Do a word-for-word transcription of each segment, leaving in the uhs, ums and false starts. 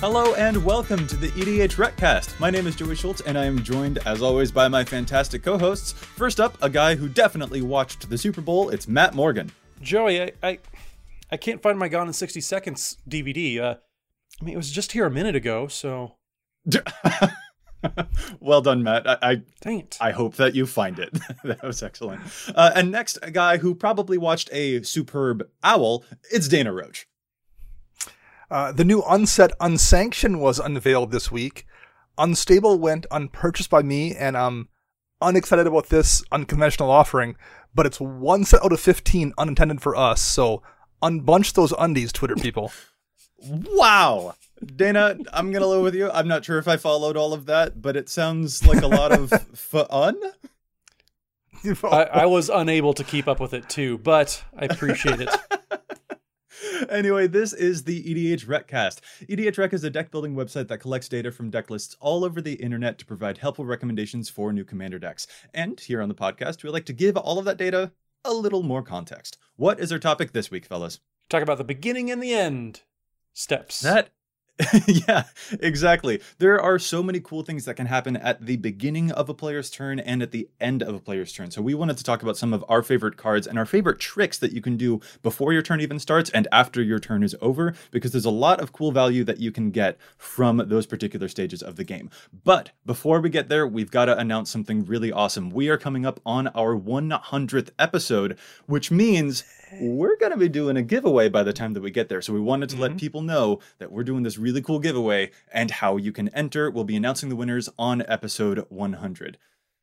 Hello and welcome to the E D H Recast. My name is Joey Schultz and I am joined, as always, by my fantastic co-hosts. First up, a guy who definitely watched the Super Bowl, it's Matt Morgan. Joey, I I, I can't find my Gone in sixty Seconds D V D. Uh, I mean, it was just here a minute ago, so... Well done, Matt. I, I, Dang it. I hope that you find it. That was excellent. Uh, and next, a guy who probably watched a superb owl, it's Dana Roach. Uh, the new Unset Unsanctioned was unveiled this week. Unstable went unpurchased by me, and I'm unexcited about this unconventional offering, but it's one set out of fifteen unintended for us, so unbunch those undies, Twitter people. Wow. Dana, I'm going to live with you. I'm not sure if I followed all of that, but it sounds like a lot of fun. I, I was unable to keep up with it too, but I appreciate it. Anyway, this is the E D H Recast. E D H Rec is a deck building website that collects data from deck lists all over the internet to provide helpful recommendations for new Commander decks. And here on the podcast, we like to give all of that data a little more context. What is our topic this week, fellas? Talk about the beginning and the end steps. That Yeah, exactly. There are so many cool things that can happen at the beginning of a player's turn and at the end of a player's turn. So we wanted to talk about some of our favorite cards and our favorite tricks that you can do before your turn even starts and after your turn is over, because there's a lot of cool value that you can get from those particular stages of the game. But before we get there, we've got to announce something really awesome. We are coming up on our one hundredth episode, which means we're going to be doing a giveaway by the time that we get there. So we wanted to mm-hmm. let people know that we're doing this really cool giveaway and how you can enter. We'll be announcing the winners on episode one hundred.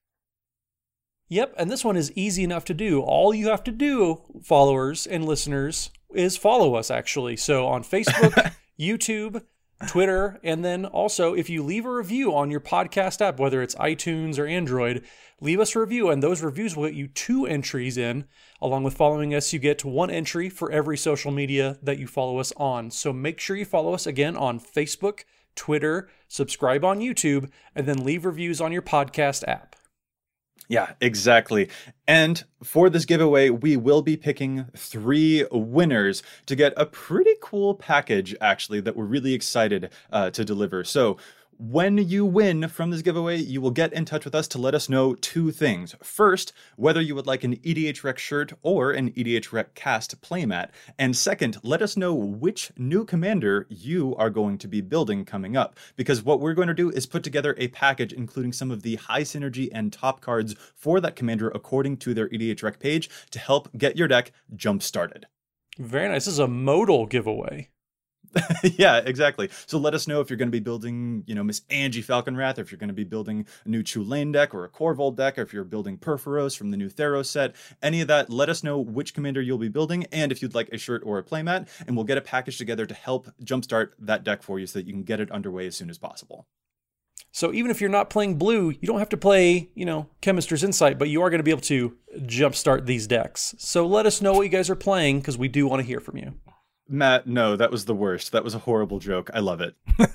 Yep, and this one is easy enough to do. All you have to do, followers and listeners, is follow us, actually. So on Facebook, YouTube, Twitter, and then also if you leave a review on your podcast app, whether it's iTunes or Android, leave us a review, and those reviews will get you two entries in. Along with following us, you get one entry for every social media that you follow us on. So make sure you follow us again on Facebook, Twitter, subscribe on YouTube, and then leave reviews on your podcast app. Yeah, exactly. And for this giveaway, we will be picking three winners to get a pretty cool package, actually, that we're really excited uh, to deliver. So when you win from this giveaway, you will get in touch with us to let us know two things. First, whether you would like an E D H Rec shirt or an E D H Rec cast playmat. And second, let us know which new commander you are going to be building coming up. Because what we're going to do is put together a package including some of the high synergy and top cards for that commander according to their E D H Rec page to help get your deck jump started. Very nice. This is a modal giveaway. Yeah, exactly. So let us know if you're going to be building, you know, Miss Angie Falconwrath, or if you're going to be building a new Chulane deck or a Corvold deck, or if you're building Purphoros from the new Theros set, any of that, let us know which commander you'll be building and if you'd like a shirt or a playmat, and we'll get a package together to help jumpstart that deck for you so that you can get it underway as soon as possible. So even if you're not playing blue, you don't have to play, you know, Chemister's Insight, but you are going to be able to jumpstart these decks. So let us know what you guys are playing, because we do want to hear from you. Matt, no, that was the worst. That was a horrible joke. I love it.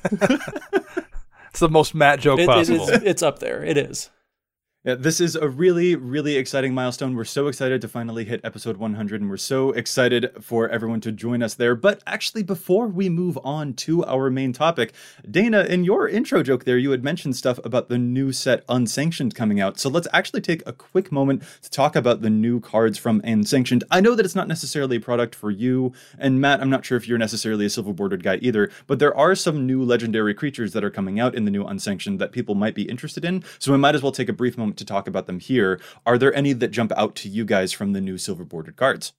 It's the most Matt joke it, possible. It is, it's up there. It is. Yeah, this is a really, really exciting milestone. We're so excited to finally hit episode one hundred, and we're so excited for everyone to join us there. But actually, before we move on to our main topic, Dana, in your intro joke there, you had mentioned stuff about the new set Unsanctioned coming out. So let's actually take a quick moment to talk about the new cards from Unsanctioned. I know that it's not necessarily a product for you, and Matt, I'm not sure if you're necessarily a silver bordered guy either, but there are some new legendary creatures that are coming out in the new Unsanctioned that people might be interested in. So we might as well take a brief moment to talk about them here. Are there any that jump out to you guys from the new silver bordered cards?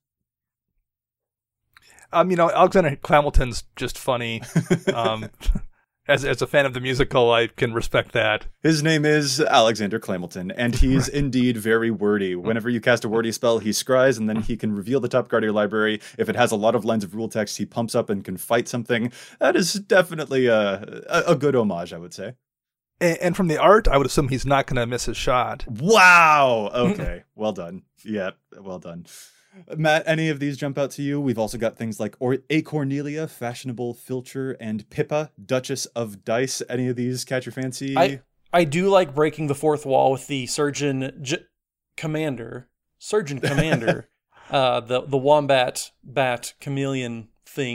Um, you know, Alexander Clamilton's just funny. Um, as as a fan of the musical, I can respect that. His name is Alexander Clamilton, and he's indeed very wordy. Whenever you cast a wordy spell, he scries, and then he can reveal the top card of your library. If it has a lot of lines of rule text, he pumps up and can fight something. That is definitely a, a, a good homage, I would say. And from the art, I would assume he's not going to miss his shot. Wow. Okay. Well done. Yeah. Well done. Matt, any of these jump out to you? We've also got things like or A Cornelia, Fashionable Filcher, and Pippa, Duchess of Dice. Any of these catch your fancy? I, I do like breaking the fourth wall with the Surgeon J- Commander. Surgeon Commander. uh, the, the Wombat Bat Chameleon thing.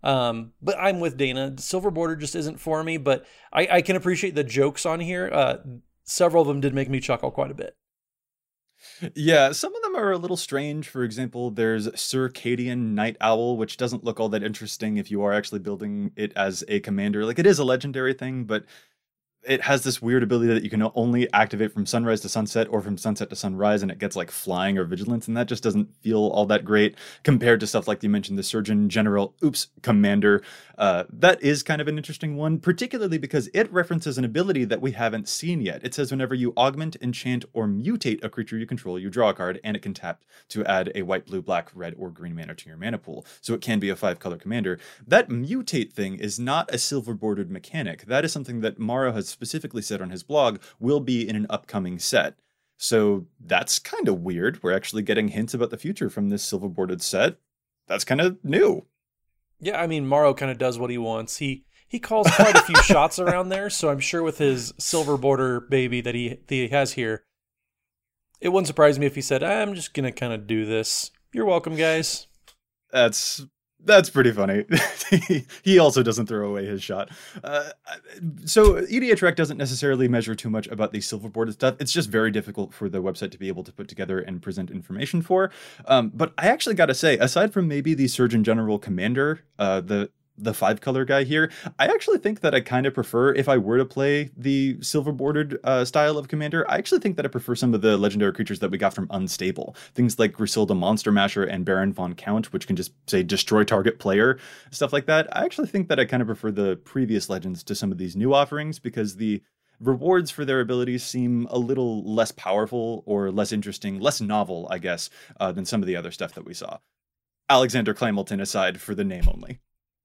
Um, but I'm with Dana. Silver border just isn't for me, but I, I can appreciate the jokes on here. Uh, several of them did make me chuckle quite a bit. Yeah, some of them are a little strange. For example, there's Circadian Night Owl, which doesn't look all that interesting if you are actually building it as a commander. Like, it is a legendary thing, but it has this weird ability that you can only activate from sunrise to sunset or from sunset to sunrise, and it gets like flying or vigilance, and that just doesn't feel all that great compared to stuff like you mentioned, the Surgeon General, oops, Commander. Uh, that is kind of an interesting one, particularly because it references an ability that we haven't seen yet. It says whenever you augment, enchant, or mutate a creature you control, you draw a card, and it can tap to add a white, blue, black, red, or green mana to your mana pool. So it can be a five-color commander. That mutate thing is not a silver-bordered mechanic. That is something that Morrow has specifically said on his blog will be in an upcoming set. So that's kind of weird. We're actually getting hints about the future from this silver-bordered set. That's kind of new. Yeah, I mean, Morrow kind of does what he wants. He he calls quite a few shots around there, so I'm sure with his silver border baby that he, that he has here, it wouldn't surprise me if he said, I'm just going to kind of do this. You're welcome, guys. That's... That's pretty funny. He also doesn't throw away his shot. Uh, so E D H Rec doesn't necessarily measure too much about the silver-bordered stuff. It's just very difficult for the website to be able to put together and present information for. Um, but I actually got to say, aside from maybe the Surgeon General Commander, uh, the the five color guy here, I actually think that I kind of prefer, if I were to play the silver bordered uh, style of commander, I actually think that I prefer some of the legendary creatures that we got from Unstable. Things like Griselda Monster Masher and Baron Von Count, which can just say destroy target player, stuff like that. I actually think that I kind of prefer the previous legends to some of these new offerings because the rewards for their abilities seem a little less powerful or less interesting, less novel, I guess, uh, than some of the other stuff that we saw. Alexander Clamilton aside for the name only.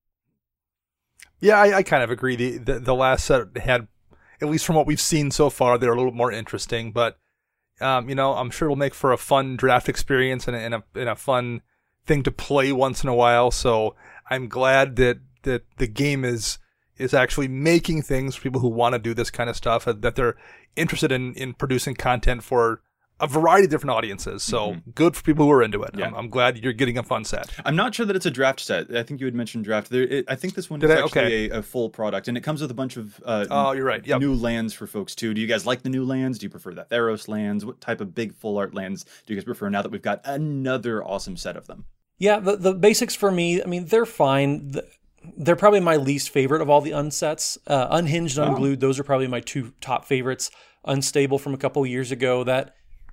Yeah, I, I kind of agree. The, the the last set had, at least from what we've seen so far, they're a little bit more interesting. But, um, you know, I'm sure it'll make for a fun draft experience and a, and a, and a fun thing to play once in a while. So I'm glad that, that the game is is actually making things for people who want to do this kind of stuff, that they're interested in, in producing content for a variety of different audiences. So mm-hmm. good for people who are into it. Yeah. I'm, I'm glad you're getting a fun set. I'm not sure that it's a draft set. I think you had mentioned draft. There, it, I think this one Did is I? actually Okay. a, a full product, and it comes with a bunch of uh, oh, you're right. Yep. new lands for folks too. Do you guys like the new lands? Do you prefer the Theros lands? What type of big full art lands do you guys prefer now that we've got another awesome set of them? Yeah, the, the basics for me, I mean, they're fine. They're probably my least favorite of all the unsets. Uh, Unhinged, Unglued, oh. those are probably my two top favorites. Unstable from a couple years ago, that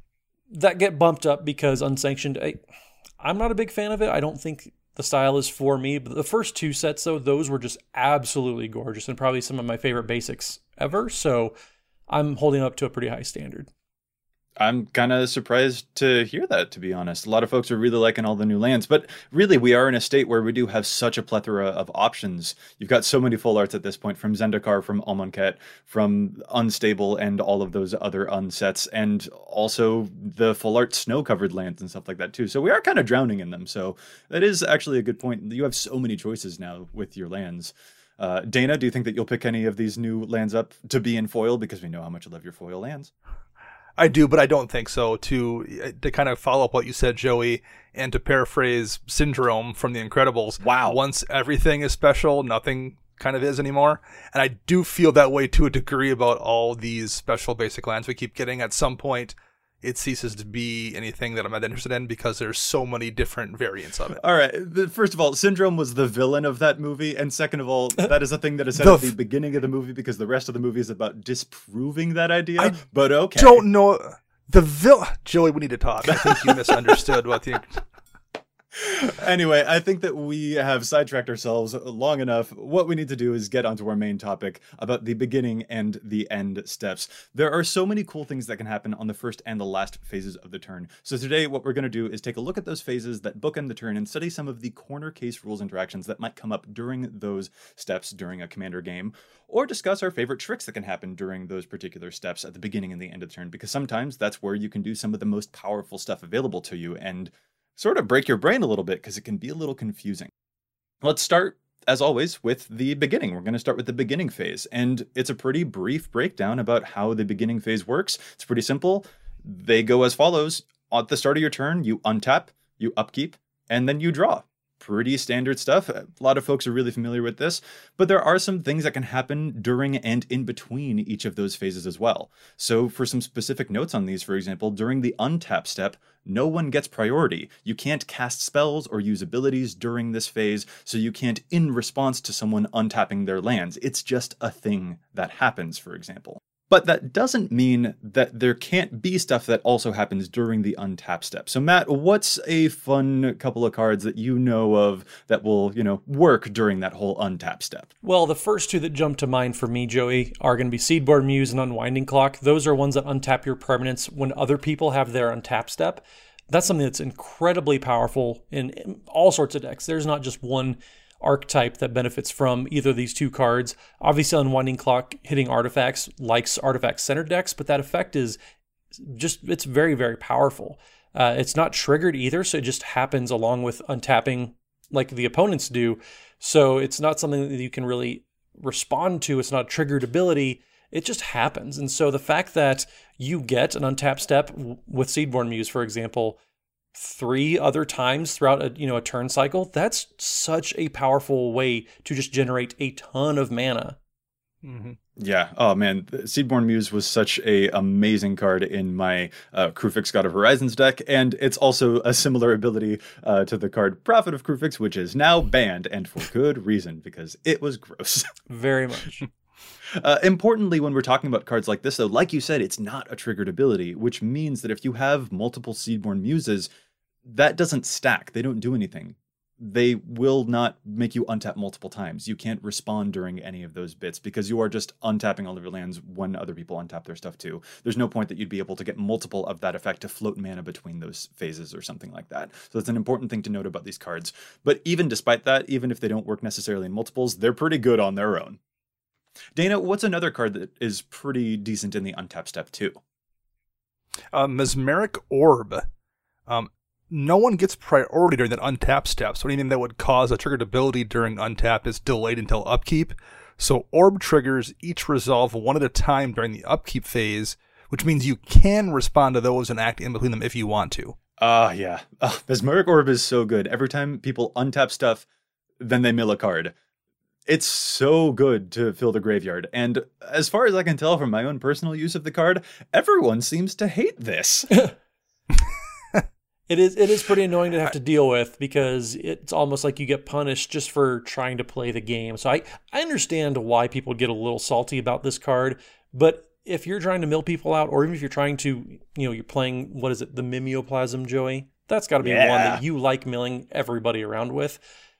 that get bumped up because Unsanctioned, I, I'm not a big fan of it. I don't think the style is for me. But the first two sets, though, those were just absolutely gorgeous and probably some of my favorite basics ever. So I'm holding up to a pretty high standard. I'm kind of surprised to hear that, to be honest. A lot of folks are really liking all the new lands, but really we are in a state where we do have such a plethora of options. You've got so many full arts at this point, from Zendikar, from Amonkhet, from Unstable, and all of those other unsets, and also the full art snow-covered lands and stuff like that too. So we are kind of drowning in them. So that is actually a good point. You have so many choices now with your lands. Uh, Dana, do you think that you'll pick any of these new lands up to be in foil? Because we know how much you love your foil lands. I do, but I don't think so. To to kind of follow up what you said, Joey, and to paraphrase Syndrome from The Incredibles, wow. Once everything is special, nothing kind of is anymore. And I do feel that way to a degree about all these special basic lands we keep getting. At some point, it ceases to be anything that I'm not interested in because there's so many different variants of it. All right. First of all, Syndrome was the villain of that movie. And second of all, that is a thing that is said the at the beginning of the movie because the rest of the movie is about disproving that idea. I but okay. don't know. The villain. Joey, we need to talk. I think you misunderstood what the... Anyway, I think that we have sidetracked ourselves long enough. What we need to do is get onto our main topic about the beginning and the end steps. There are so many cool things that can happen on the first and the last phases of the turn. So today, what we're going to do is take a look at those phases that bookend the turn and study some of the corner case rules interactions that might come up during those steps during a commander game, or discuss our favorite tricks that can happen during those particular steps at the beginning and the end of the turn, because sometimes that's where you can do some of the most powerful stuff available to you and sort of break your brain a little bit because it can be a little confusing. Let's start, as always, with the beginning. We're going to start with the beginning phase, and it's a pretty brief breakdown about how the beginning phase works. It's pretty simple. They go as follows. At the start of your turn, you untap, you upkeep, and then you draw. pretty standard stuff. A lot of folks are really familiar with this, but there are some things that can happen during and in between each of those phases as well. So for some specific notes on these, for example, during the untap step, no one gets priority. You can't cast spells or use abilities during this phase, so you can't in response to someone untapping their lands. It's just a thing that happens, for example. But that doesn't mean that there can't be stuff that also happens during the untap step. So Matt, what's a fun couple of cards that you know of that will, you know, work during that whole untap step? Well, the first two that jump to mind for me, Joey, are going to be Seedborn Muse and Unwinding Clock. Those are ones that untap your permanents when other people have their untap step. That's something that's incredibly powerful in, in all sorts of decks. There's not just one archetype that benefits from either of these two cards. Obviously, Unwinding Clock hitting artifacts likes artifact-centered decks, but that effect is just, it's very, very powerful. Uh, it's not triggered either, so it just happens along with untapping like the opponents do. So it's not something that you can really respond to. It's not a triggered ability. It just happens. And so the fact that you get an untapped step with Seedborn Muse, for example, three other times throughout a, you know, a turn cycle, that's such a powerful way to just generate a ton of mana. Mm-hmm. Yeah. Oh man, Seedborn Muse was such a amazing card in my uh, Kruphix God of Horizons deck, and it's also a similar ability uh, to the card Prophet of Kruphix, which is now banned, and for good reason, because it was gross. Very much. Uh, importantly, when we're talking about cards like this, though, like you said, it's not a triggered ability, which means that if you have multiple Seedborn Muses, that doesn't stack. They don't do anything. They will not make you untap multiple times. You can't respond during any of those bits because you are just untapping all of your lands when other people untap their stuff too. There's no point that you'd be able to get multiple of that effect to float mana between those phases or something like that. So it's an important thing to note about these cards. But even despite that, even if they don't work necessarily in multiples, they're pretty good on their own. Dana, what's another card that is pretty decent in the untap step too? Uh, Mesmeric Orb. Um, no one gets priority during that untap step, so anything that would cause a triggered ability during untap is delayed until upkeep. So Orb triggers each resolve one at a time during the upkeep phase, which means you can respond to those and act in between them if you want to. Ah, uh, yeah. Uh, Mesmeric Orb is so good. Every time people untap stuff, then they mill a card. It's so good to fill the graveyard. And as far as I can tell from my own personal use of the card, everyone seems to hate this. It is it is pretty annoying to have to deal with because it's almost like you get punished just for trying to play the game. So I, I understand why people get a little salty about this card, but if you're trying to mill people out, or even if you're trying to, you know, you're playing, what is it, the Mimeoplasm, Joey? That's got to be yeah. one that you like milling everybody around with.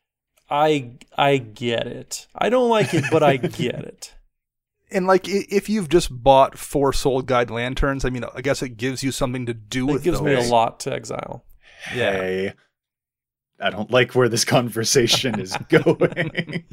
I I get it. I don't like it, but I get it. And like, if you've just bought four Soul Guide Lanterns, I mean, I guess it gives you something to do it with gives those. me a lot to exile. Hey, I don't like where this conversation is going.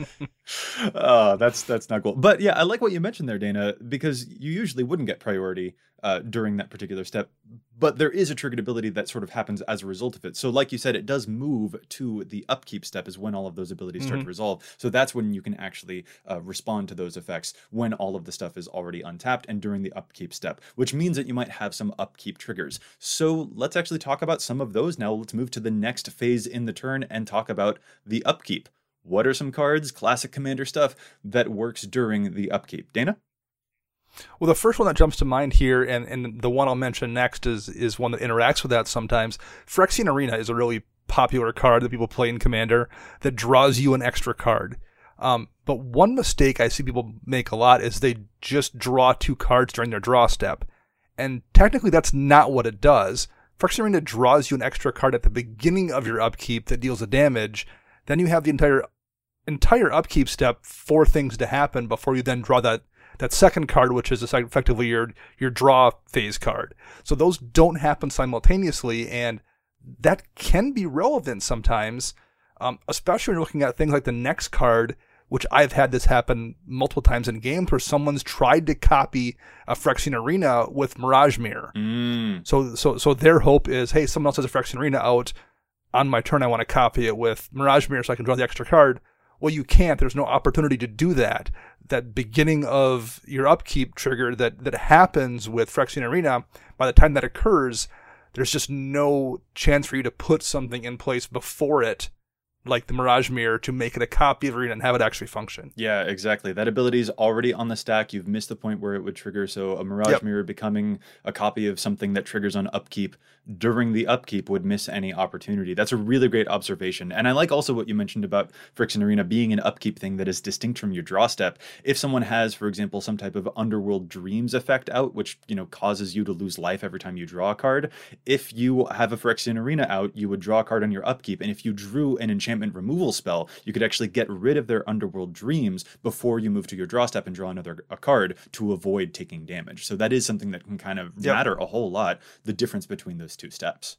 uh, that's that's not cool. But yeah, I like what you mentioned there, Dana, because you usually wouldn't get priority uh, during that particular step. But there is a triggered ability that sort of happens as a result of it. So like you said, it does move to the upkeep step is when all of those abilities start mm-hmm. to resolve. So that's when you can actually uh, respond to those effects when all of the stuff is already untapped and during the upkeep step, which means that you might have some upkeep triggers. So let's actually talk about some of those now. Let's move to the next phase in the turn and talk about the upkeep. What are some cards, classic Commander stuff, that works during the upkeep? Dana? Well, the first one that jumps to mind here, and, and the one I'll mention next, is is one that interacts with that sometimes. Phyrexian Arena is a really popular card that people play in Commander that draws you an extra card. Um, but one mistake I see people make a lot is they just draw two cards during their draw step. And technically that's not what it does. Phyrexian Arena draws you an extra card at the beginning of your upkeep that deals the damage. Then you have the entire entire upkeep step for things to happen before you then draw that that second card, which is effectively your your draw phase card. So those don't happen simultaneously, and that can be relevant sometimes, um, especially when you're looking at things like the next card, which I've had this happen multiple times in games where someone's tried to copy a Phyrexian Arena with Mirage Mirror. Mm. So so so their hope is, hey, someone else has a Phyrexian Arena out. On my turn, I want to copy it with Mirage Mirror so I can draw the extra card. Well, you can't. There's no opportunity to do that. That beginning of your upkeep trigger that, that happens with Phyrexian Arena, by the time that occurs, there's just no chance for you to put something in place before it like the Mirage Mirror, to make it a copy of Arena and have it actually function. Yeah, exactly. That ability is already on the stack. You've missed the point where it would trigger. So a Mirage Yep. Mirror becoming a copy of something that triggers on upkeep during the upkeep would miss any opportunity. That's a really great observation. And I like also what you mentioned about Phyrexian Arena being an upkeep thing that is distinct from your draw step. If someone has, for example, some type of Underworld Dreams effect out, which, you know, causes you to lose life every time you draw a card, if you have a Phyrexian Arena out, you would draw a card on your upkeep. And if you drew an enchantment removal spell, you could actually get rid of their Underworld Dreams before you move to your draw step and draw another a card to avoid taking damage. So that is something that can kind of Yep. matter a whole lot, the difference between those two steps.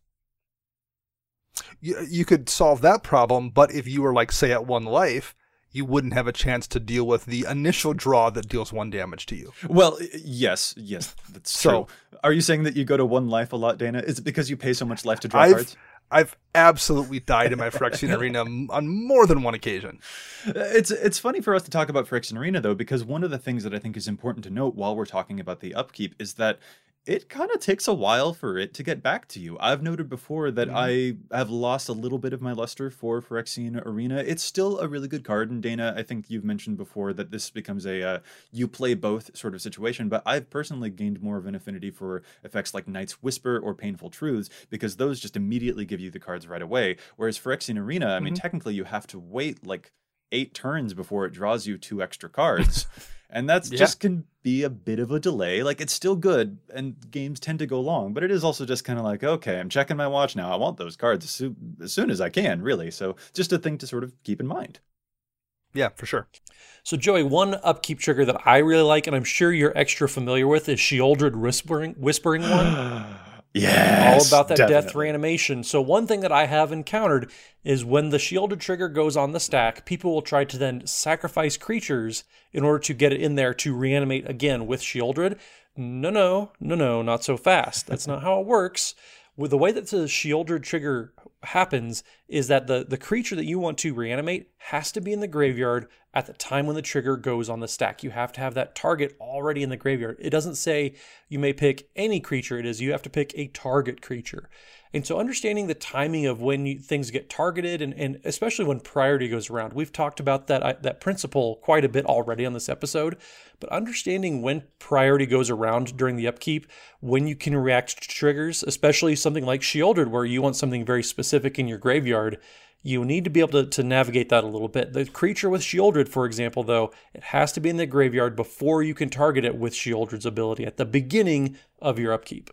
You, you could solve that problem, but if you were, like, say, at one life, you wouldn't have a chance to deal with the initial draw that deals one damage to you. Well, yes, yes, that's So- true. Are you saying that you go to one life a lot, Dana? Is it because you pay so much life to draw I've cards? I've absolutely died in my Phyrexian Arena m- on more than one occasion. It's it's funny for us to talk about Phyrexian Arena, though, because one of the things that I think is important to note while we're talking about the upkeep is that it kind of takes a while for it to get back to you. I've noted before that I have lost a little bit of my luster for Phyrexian Arena. It's still a really good card, and Dana, I think you've mentioned before that this becomes a uh, you play both sort of situation, but I've personally gained more of an affinity for effects like Night's Whisper or Painful Truths, because those just immediately give you the cards right away, whereas Phyrexian Arena, I mean, technically you have to wait like eight turns before it draws you two extra cards. And that's Yeah. just can be a bit of a delay. Like, it's still good, and games tend to go long, but it is also just kind of like, okay, I'm checking my watch now. I want those cards as soon, as soon as I can, really. So just a thing to sort of keep in mind. Yeah, for sure. So, Joey, one upkeep trigger that I really like, and I'm sure you're extra familiar with, is Sheoldred Whispering, Whispering one. Yeah, All about that death reanimation. So one thing that I have encountered is when the shielded trigger goes on the stack, people will try to then sacrifice creatures in order to get it in there to reanimate again with Sheoldred. No, no, no, no, not so fast. That's not how it works. With the way that the Sheoldred trigger happens is that the, the creature that you want to reanimate has to be in the graveyard at the time when the trigger goes on the stack. You have to have that target already in the graveyard. It doesn't say you may pick any creature it is. You have to pick a target creature. And so understanding the timing of when you, things get targeted, and, and especially when priority goes around. We've talked about that, uh, that principle quite a bit already on this episode, but understanding when priority goes around during the upkeep, when you can react to triggers, especially something like Sheoldred where you want something very specific in your graveyard, you need to be able to, to navigate that a little bit. The creature with Sheoldred, for example, though, it has to be in the graveyard before you can target it with Sheoldred's ability at the beginning of your upkeep.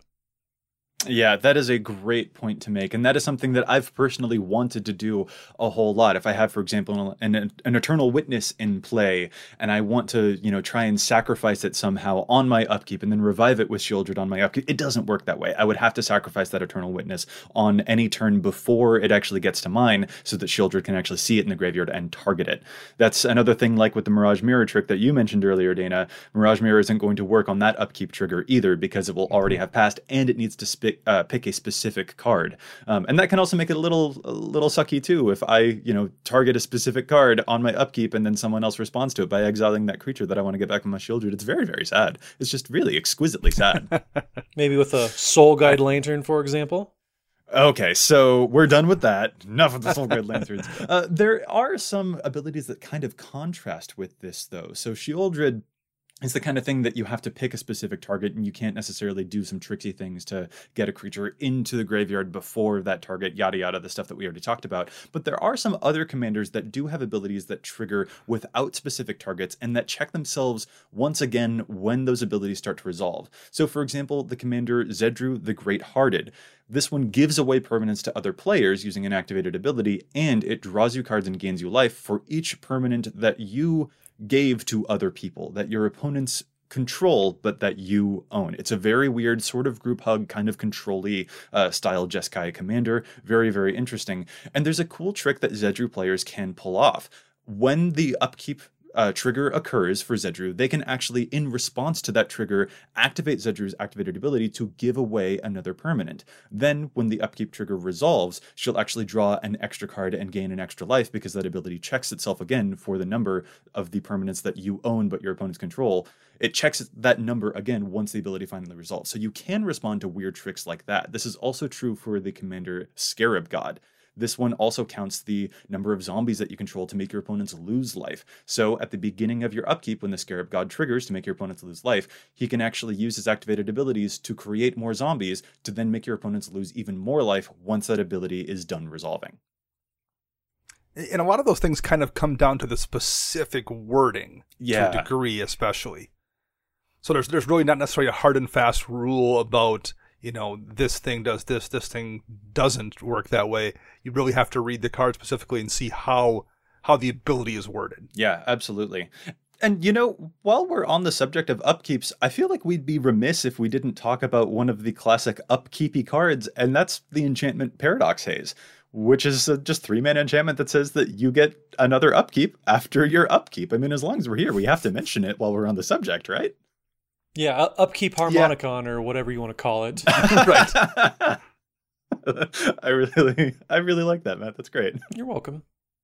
Yeah, that is a great point to make. And that is something that I've personally wanted to do a whole lot. If I have, for example, an, an Eternal Witness in play, and I want to, you know, try and sacrifice it somehow on my upkeep and then revive it with Sheoldred on my upkeep, it doesn't work that way. I would have to sacrifice that Eternal Witness on any turn before it actually gets to mine so that Sheoldred can actually see it in the graveyard and target it. That's another thing like with the Mirage Mirror trick that you mentioned earlier, Dana. Mirage Mirror isn't going to work on that upkeep trigger either because it will already have passed and it needs to spit Uh, pick a specific card, um, and that can also make it a little a little sucky too. If I you know target a specific card on my upkeep and then someone else responds to it by exiling that creature that I want to get back on my Sheoldred, it's very very sad. It's just really exquisitely sad. Maybe with a Soul Guide Lantern, for example. Okay, so we're done with that. Enough of the Soul Guide Lanterns. Uh, there are some abilities that kind of contrast with this, though. So Sheoldred is the kind of thing that you have to pick a specific target, and you can't necessarily do some tricksy things to get a creature into the graveyard before that target, yada yada, the stuff that we already talked about. But there are some other commanders that do have abilities that trigger without specific targets and that check themselves once again when those abilities start to resolve. So for example, the commander Zedru the Great-Hearted. This one gives away permanents to other players using an activated ability, and it draws you cards and gains you life for each permanent that you gave to other people, that your opponents control, but that you own. It's a very weird sort of group hug, kind of control-y uh, style Jeskai commander. Very, very interesting. And there's a cool trick that Zedru players can pull off. When the upkeep Uh, trigger occurs for Zedru, they can actually, in response to that trigger, activate Zedru's activated ability to give away another permanent. Then, when the upkeep trigger resolves, she'll actually draw an extra card and gain an extra life because that ability checks itself again for the number of the permanents that you own but your opponents control. It checks that number again once the ability finally resolves. So you can respond to weird tricks like that. This is also true for the commander Scarab God. This one also counts the number of zombies that you control to make your opponents lose life. So at the beginning of your upkeep, when the Scarab God triggers to make your opponents lose life, he can actually use his activated abilities to create more zombies to then make your opponents lose even more life once that ability is done resolving. And a lot of those things kind of come down to the specific wording, yeah. to a degree especially. So there's there's really not necessarily a hard and fast rule about, you know, this thing does this, this thing doesn't work that way. You really have to read the card specifically and see how how the ability is worded. Yeah, absolutely. And, you know, while we're on the subject of upkeeps, I feel like we'd be remiss if we didn't talk about one of the classic upkeepy cards, and that's the enchantment Paradox Haze, which is a just three-mana enchantment that says that you get another upkeep after your upkeep. I mean, as long as we're here, we have to mention it while we're on the subject, right? Yeah, upkeep Harmonicon yeah. or whatever you want to call it. Right. I really, I really like that, Matt. That's great. You're welcome.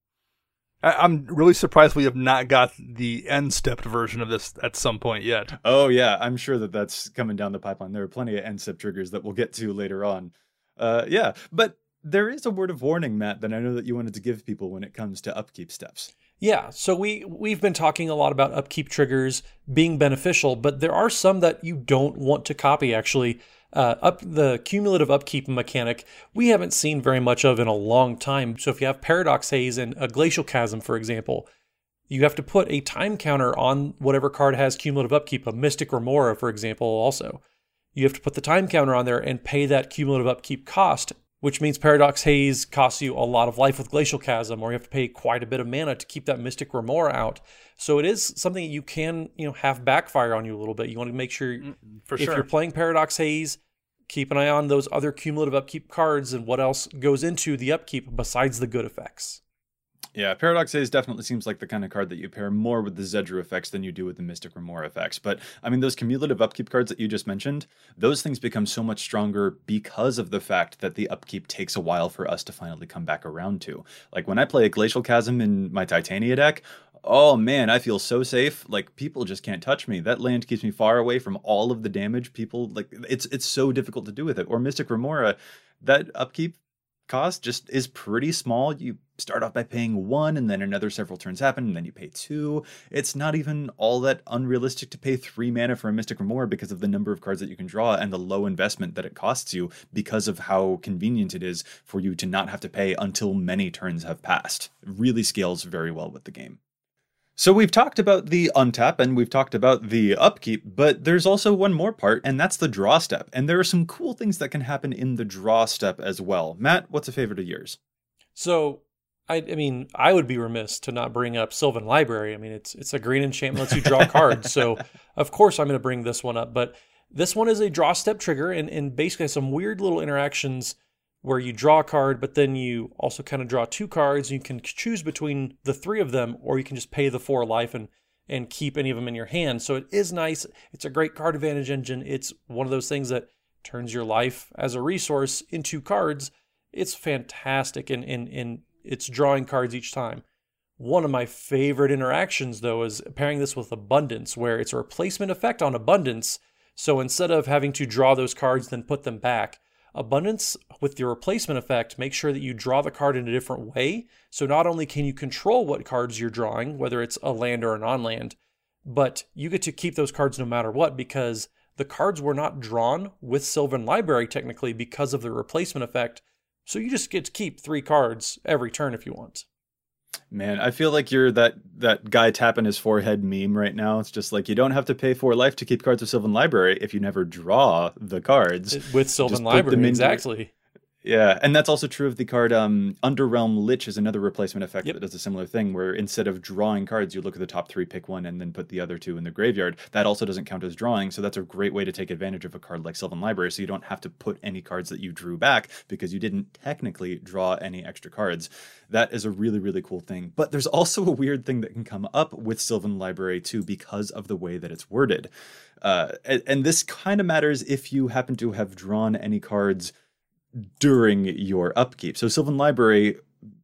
I, I'm really surprised we have not got the end-stepped version of this at some point yet. Oh, yeah. I'm sure that that's coming down the pipeline. There are plenty of end-step triggers that we'll get to later on. Uh, yeah, but there is a word of warning, Matt, that I know that you wanted to give people when it comes to upkeep steps. Yeah, so we, we've been talking a lot about upkeep triggers being beneficial, but there are some that you don't want to copy, actually. Uh, up the cumulative upkeep mechanic, we haven't seen very much of in a long time. So if you have Paradox Haze and a Glacial Chasm, for example, you have to put a time counter on whatever card has cumulative upkeep, a Mystic Remora, for example, also. You have to put the time counter on there and pay that cumulative upkeep cost, which means Paradox Haze costs you a lot of life with Glacial Chasm, or you have to pay quite a bit of mana to keep that Mystic Remora out. So it is something you can, you know, have backfire on you a little bit. You want to make sure, For if sure. you're playing Paradox Haze, keep an eye on those other cumulative upkeep cards and what else goes into the upkeep besides the good effects. Yeah, Paradox Haze definitely seems like the kind of card that you pair more with the Zedra effects than you do with the Mystic Remora effects. But, I mean, those cumulative upkeep cards that you just mentioned, those things become so much stronger because of the fact that the upkeep takes a while for us to finally come back around to. Like, when I play a Glacial Chasm in my Titania deck, oh man, I feel so safe. Like, people just can't touch me. That land keeps me far away from all of the damage. People, like, it's it's so difficult to do with it. Or Mystic Remora, that upkeep cost just is pretty small. You start off by paying one, and then another several turns happen, and then you pay two. It's not even all that unrealistic to pay three mana for a Mystic Remora because of the number of cards that you can draw and the low investment that it costs you because of how convenient it is for you to not have to pay until many turns have passed. It really scales very well with the game. So we've talked about the untap and we've talked about the upkeep, but there's also one more part, and that's the draw step. And there are some cool things that can happen in the draw step as well. Matt, what's a favorite of yours? So, I, I mean, I would be remiss to not bring up Sylvan Library. I mean, it's it's a green enchantment, lets you draw cards. So, of course, I'm going to bring this one up. But this one is a draw step trigger, and, and basically has some weird little interactions where you draw a card, but then you also kind of draw two cards. You can choose between the three of them, or you can just pay the four life and, and keep any of them in your hand. So it is nice. It's a great card advantage engine. It's one of those things that turns your life as a resource into cards. It's fantastic, and, and, and it's drawing cards each time. One of my favorite interactions, though, is pairing this with Abundance, where it's a replacement effect on Abundance. So instead of having to draw those cards, then put them back, Abundance, with the replacement effect, make sure that you draw the card in a different way. So not only can you control what cards you're drawing, whether it's a land or a non-land, but you get to keep those cards no matter what, because the cards were not drawn with Sylvan Library technically because of the replacement effect. So you just get to keep three cards every turn if you want. Man, I feel like you're that that guy tapping his forehead meme right now. It's just like, you don't have to pay four life to keep cards of Sylvan Library if you never draw the cards. With Sylvan Library, exactly. Yeah, and that's also true of the card um, Underrealm Lich is another replacement effect Yep. that does a similar thing, where instead of drawing cards, you look at the top three, pick one, and then put the other two in the graveyard. That also doesn't count as drawing, so that's a great way to take advantage of a card like Sylvan Library, so you don't have to put any cards that you drew back because you didn't technically draw any extra cards. That is a really, really cool thing. But there's also a weird thing that can come up with Sylvan Library too because of the way that it's worded. Uh, and, and this kind of matters if you happen to have drawn any cards during your upkeep. So Sylvan Library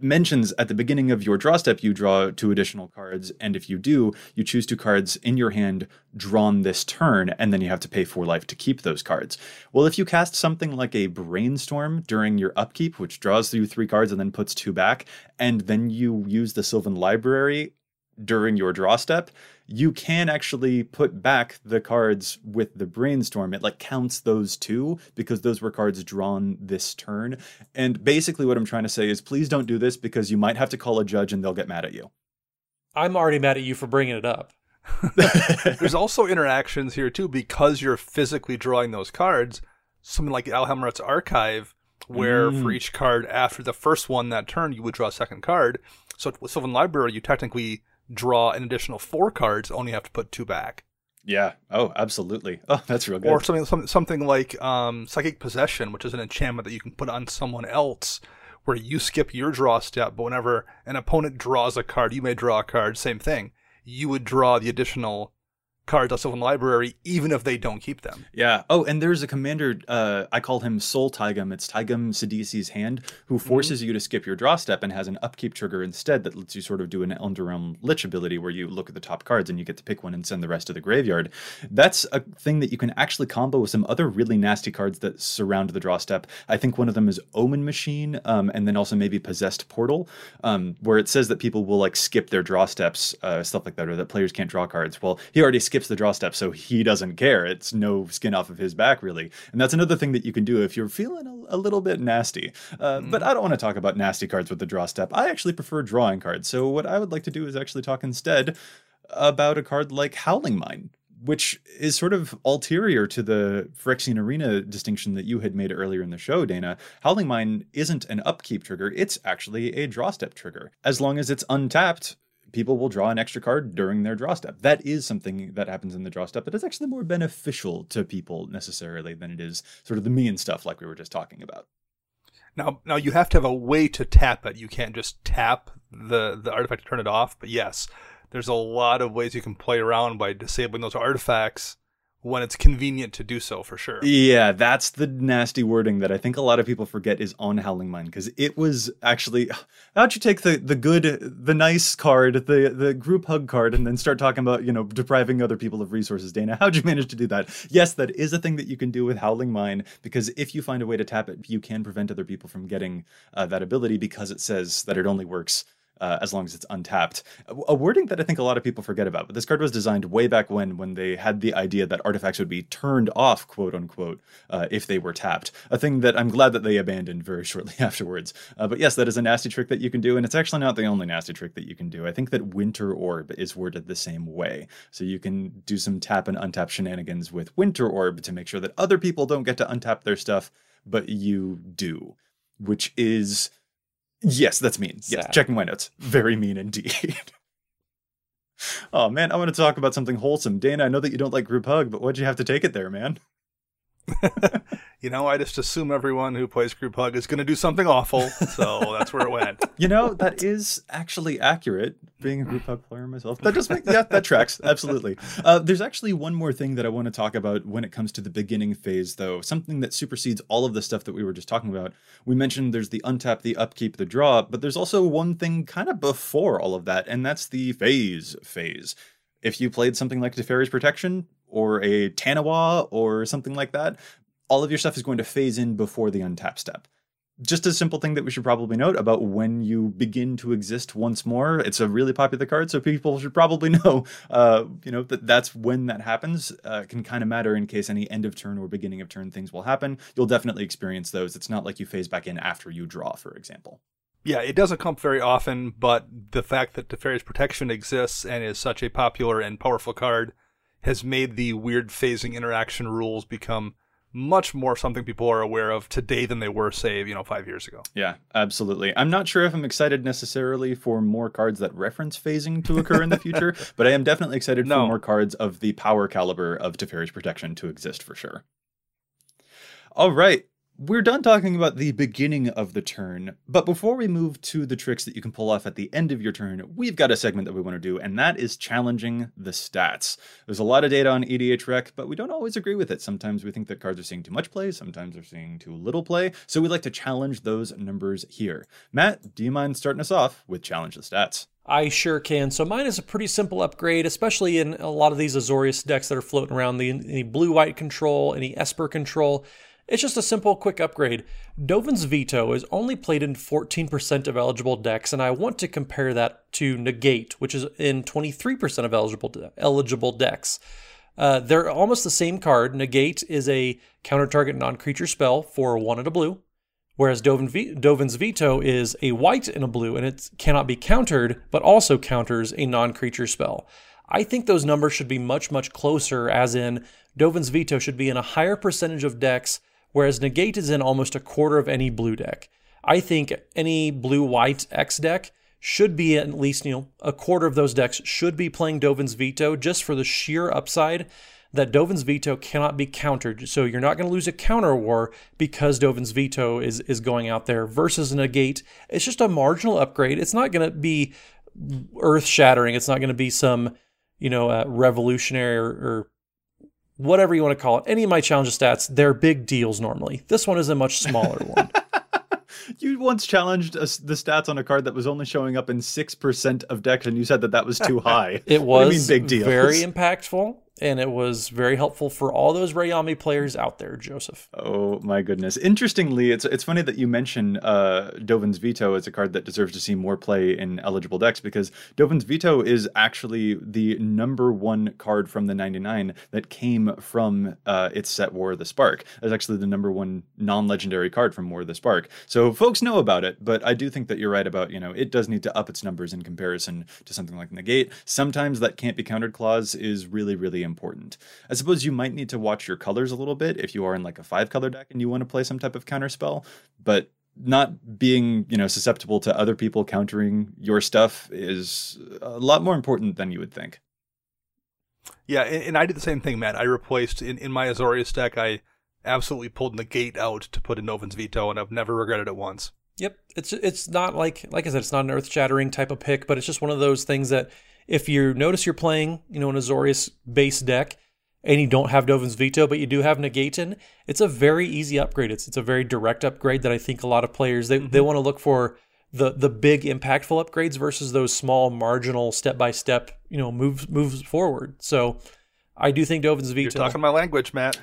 mentions at the beginning of your draw step, you draw two additional cards. And if you do, you choose two cards in your hand drawn this turn, and then you have to pay four life to keep those cards. Well, if you cast something like a Brainstorm during your upkeep, which draws you three cards and then puts two back, and then you use the Sylvan Library during your draw step, you can actually put back the cards with the Brainstorm. It like counts those two because those were cards drawn this turn. And basically what I'm trying to say is please don't do this because you might have to call a judge and they'll get mad at you. I'm already mad at you for bringing it up. There's also interactions here too, because you're physically drawing those cards. Something like Alhammarret's Archive, where mm. for each card after the first one that turn, you would draw a second card. So with Sylvan Library, you technically draw an additional four cards, only have to put two back. Yeah. Oh, absolutely. Oh, that's real good. Or something something, something like um, Psychic Possession, which is an enchantment that you can put on someone else, where you skip your draw step, but whenever an opponent draws a card, you may draw a card, same thing. You would draw the additional cards on Sylvan Library, even if they don't keep them. Yeah. Oh, and there's a commander, uh, I call him Soul Taigam. It's Taigam Sidisi's Hand, who forces mm-hmm. you to skip your draw step and has an upkeep trigger instead that lets you sort of do an Underrealm Lich ability where you look at the top cards and you get to pick one and send the rest to the graveyard. That's a thing that you can actually combo with some other really nasty cards that surround the draw step. I think one of them is Omen Machine, um, and then also maybe Possessed Portal, um, where it says that people will like skip their draw steps, uh, stuff like that, or that players can't draw cards. Well, he already skips the draw step, so he doesn't care. It's no skin off of his back, really. And that's another thing that you can do if you're feeling a, a little bit nasty. Uh, mm. But I don't want to talk about nasty cards with the draw step. I actually prefer drawing cards. So what I would like to do is actually talk instead about a card like Howling Mine, which is sort of ulterior to the Phyrexian Arena distinction that you had made earlier in the show, Dana. Howling Mine isn't an upkeep trigger. It's actually a draw step trigger. As long as it's untapped, people will draw an extra card during their draw step. That is something that happens in the draw step that is actually more beneficial to people necessarily than it is sort of the mean stuff like we were just talking about. Now, now you have to have a way to tap it. You can't just tap the, the artifact to turn it off. But yes, there's a lot of ways you can play around by disabling those artifacts when it's convenient to do so, for sure. Yeah, that's the nasty wording that I think a lot of people forget is on Howling Mine, because it was actually, how'd you take the the good, the nice card, the the group hug card, and then start talking about, you know, depriving other people of resources, Dana? How'd you manage to do that? Yes, that is a thing that you can do with Howling Mine, because if you find a way to tap it, you can prevent other people from getting uh, that ability, because it says that it only works Uh, as long as it's untapped. A wording that I think a lot of people forget about, but this card was designed way back when, when they had the idea that artifacts would be turned off, quote unquote, uh, if they were tapped. A thing that I'm glad that they abandoned very shortly afterwards. Uh, but yes, that is a nasty trick that you can do, and it's actually not the only nasty trick that you can do. I think that Winter Orb is worded the same way. So you can do some tap and untap shenanigans with Winter Orb to make sure that other people don't get to untap their stuff, but you do, which is... Yes, that's mean. Yes, Sad. Checking my notes. Very mean indeed. Oh, man, I want to talk about something wholesome. Dana, I know that you don't like group hug, but why'd you have to take it there, man? You know, I just assume everyone who plays group hug is going to do something awful, so that's where it went. You know, that is actually accurate, being a group hug player myself. That just makes, yeah, that tracks, absolutely. Uh, there's actually one more thing that I want to talk about when it comes to the beginning phase, though, something that supersedes all of the stuff that we were just talking about. We mentioned there's the untap, the upkeep, the draw, but there's also one thing kind of before all of that, and that's the phase phase. If you played something like Teferi's Protection, or a Tanawa, or something like that, all of your stuff is going to phase in before the untap step. Just a simple thing that we should probably note about when you begin to exist once more. It's a really popular card, so people should probably know, uh, you know, that that's when that happens. Uh, can kind of matter in case any end of turn or beginning of turn things will happen. You'll definitely experience those. It's not like you phase back in after you draw, for example. Yeah, it doesn't come up very often, but the fact that Teferi's Protection exists and is such a popular and powerful card has made the weird phasing interaction rules become much more something people are aware of today than they were, say, you know, five years ago. Yeah, absolutely. I'm not sure if I'm excited necessarily for more cards that reference phasing to occur in the future, but I am definitely excited no. for more cards of the power caliber of Teferi's Protection to exist for sure. All right. We're done talking about the beginning of the turn, but before we move to the tricks that you can pull off at the end of your turn, we've got a segment that we want to do, and that is challenging the stats. There's a lot of data on E D H Rec, but we don't always agree with it. Sometimes we think that cards are seeing too much play, sometimes they're seeing too little play, so we like to challenge those numbers here. Matt, do you mind starting us off with Challenge the Stats? I sure can. So mine is a pretty simple upgrade, especially in a lot of these Azorius decks that are floating around, the, the blue-white control, any Esper control. It's just a simple, quick upgrade. Dovin's Veto is only played in fourteen percent of eligible decks, and I want to compare that to Negate, which is in twenty-three percent of eligible de- eligible decks. Uh, they're almost the same card. Negate is a counter-target non-creature spell for one and a blue, whereas Dovin v- Dovin's Veto is a white and a blue, and it cannot be countered, but also counters a non-creature spell. I think those numbers should be much, much closer, as in Dovin's Veto should be in a higher percentage of decks, whereas Negate is in almost a quarter of any blue deck. I think any blue-white X deck should be at least, you know, a quarter of those decks should be playing Dovin's Veto just for the sheer upside that Dovin's Veto cannot be countered. So you're not going to lose a counter war because Dovin's Veto is, is going out there versus Negate. It's just a marginal upgrade. It's not going to be earth-shattering. It's not going to be some, you know, uh, revolutionary or, or whatever you want to call it. Any of my challenge stats, they're big deals normally. This one is a much smaller one. You once challenged us the stats on a card that was only showing up in six percent of decks, and you said that that was too high. It What do was you mean, big deals? very impactful, and it was very helpful for all those Rayami players out there, Joseph. Oh my goodness. Interestingly, it's it's funny that you mention uh, Dovin's Veto as a card that deserves to see more play in eligible decks, because Dovin's Veto is actually the number one card from the ninety-nine that came from uh, its set War of the Spark. It's actually the number one non-legendary card from War of the Spark. So folks know about it, but I do think that you're right about, you know, it does need to up its numbers in comparison to something like Negate. Sometimes that can't be countered clause is really, really important. I suppose you might need to watch your colors a little bit if you are in like a five color deck and you want to play some type of counter spell, but not being, you know, susceptible to other people countering your stuff is a lot more important than you would think. Yeah, and, and I did the same thing, Matt. I replaced, in, in my Azorius deck, I absolutely pulled Negate out to put in Dovin's Veto, and I've never regretted it once. Yep, it's it's not like, like I said, it's not an earth-shattering type of pick, but it's just one of those things that if you notice you're playing, you know, an Azorius base deck, and you don't have Dovin's Veto, but you do have Negatin, it's a very easy upgrade. It's it's a very direct upgrade that I think a lot of players, they, mm-hmm. they want to look for the the big impactful upgrades versus those small marginal step-by-step, you know, moves moves forward. So I do think Dovin's Veto... You're talking my language, Matt.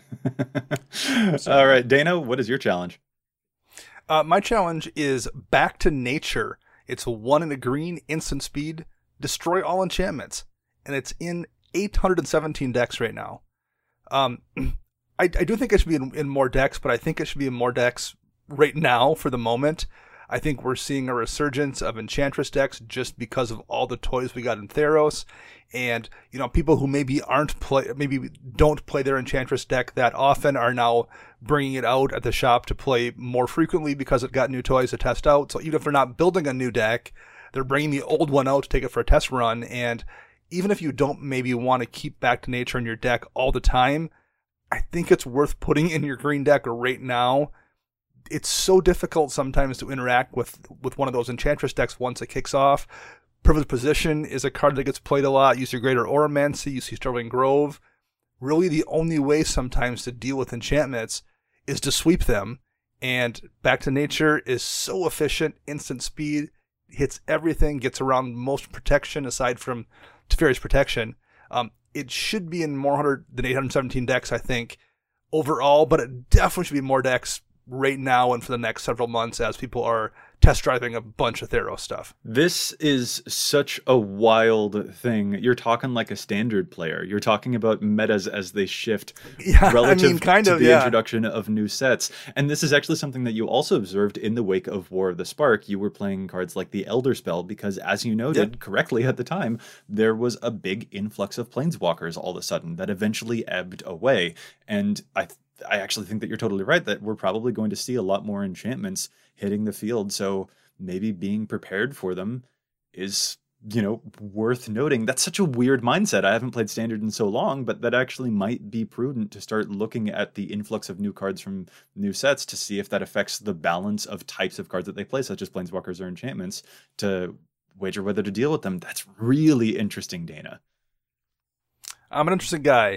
All right, Dana, what is your challenge? Uh, my challenge is Back to Nature. It's a one in a green, instant speed, destroy all enchantments, and it's in eight hundred seventeen decks right now. Um, I, I do think it should be in, in more decks, but I think it should be in more decks right now for the moment. I think we're seeing a resurgence of Enchantress decks just because of all the toys we got in Theros. And, you know, people who maybe aren't play, maybe don't play their Enchantress deck that often are now bringing it out at the shop to play more frequently because it got new toys to test out. So even if they're not building a new deck, they're bringing the old one out to take it for a test run. And even if you don't maybe want to keep Back to Nature in your deck all the time, I think it's worth putting in your green deck right now. It's so difficult sometimes to interact with, with one of those Enchantress decks once it kicks off. Privileged Position is a card that gets played a lot. You see Greater Oromancy, you see Sterling Grove. Really the only way sometimes to deal with enchantments is to sweep them. And Back to Nature is so efficient, instant speed, hits everything, gets around most protection aside from Teferi's Protection. Um, it should be in more hundred than eight hundred seventeen decks, I think, overall, but it definitely should be more decks right now and for the next several months as people are test driving a bunch of Theros stuff. This is such a wild thing. You're talking like a standard player. You're talking about metas as they shift yeah, relative I mean, kind to of, the yeah. introduction of new sets. And this is actually something that you also observed in the wake of War of the Spark. You were playing cards like the Elder Spell because, as you noted yep. correctly at the time, there was a big influx of Planeswalkers all of a sudden that eventually ebbed away. And I I actually think that you're totally right that we're probably going to see a lot more enchantments hitting the field. So maybe being prepared for them is you know, worth noting. That's such a weird mindset. I haven't played Standard in so long, but that actually might be prudent to start looking at the influx of new cards from new sets to see if that affects the balance of types of cards that they play, such as Planeswalkers or enchantments, to wager whether to deal with them. That's really interesting, Dana. I'm an interesting guy.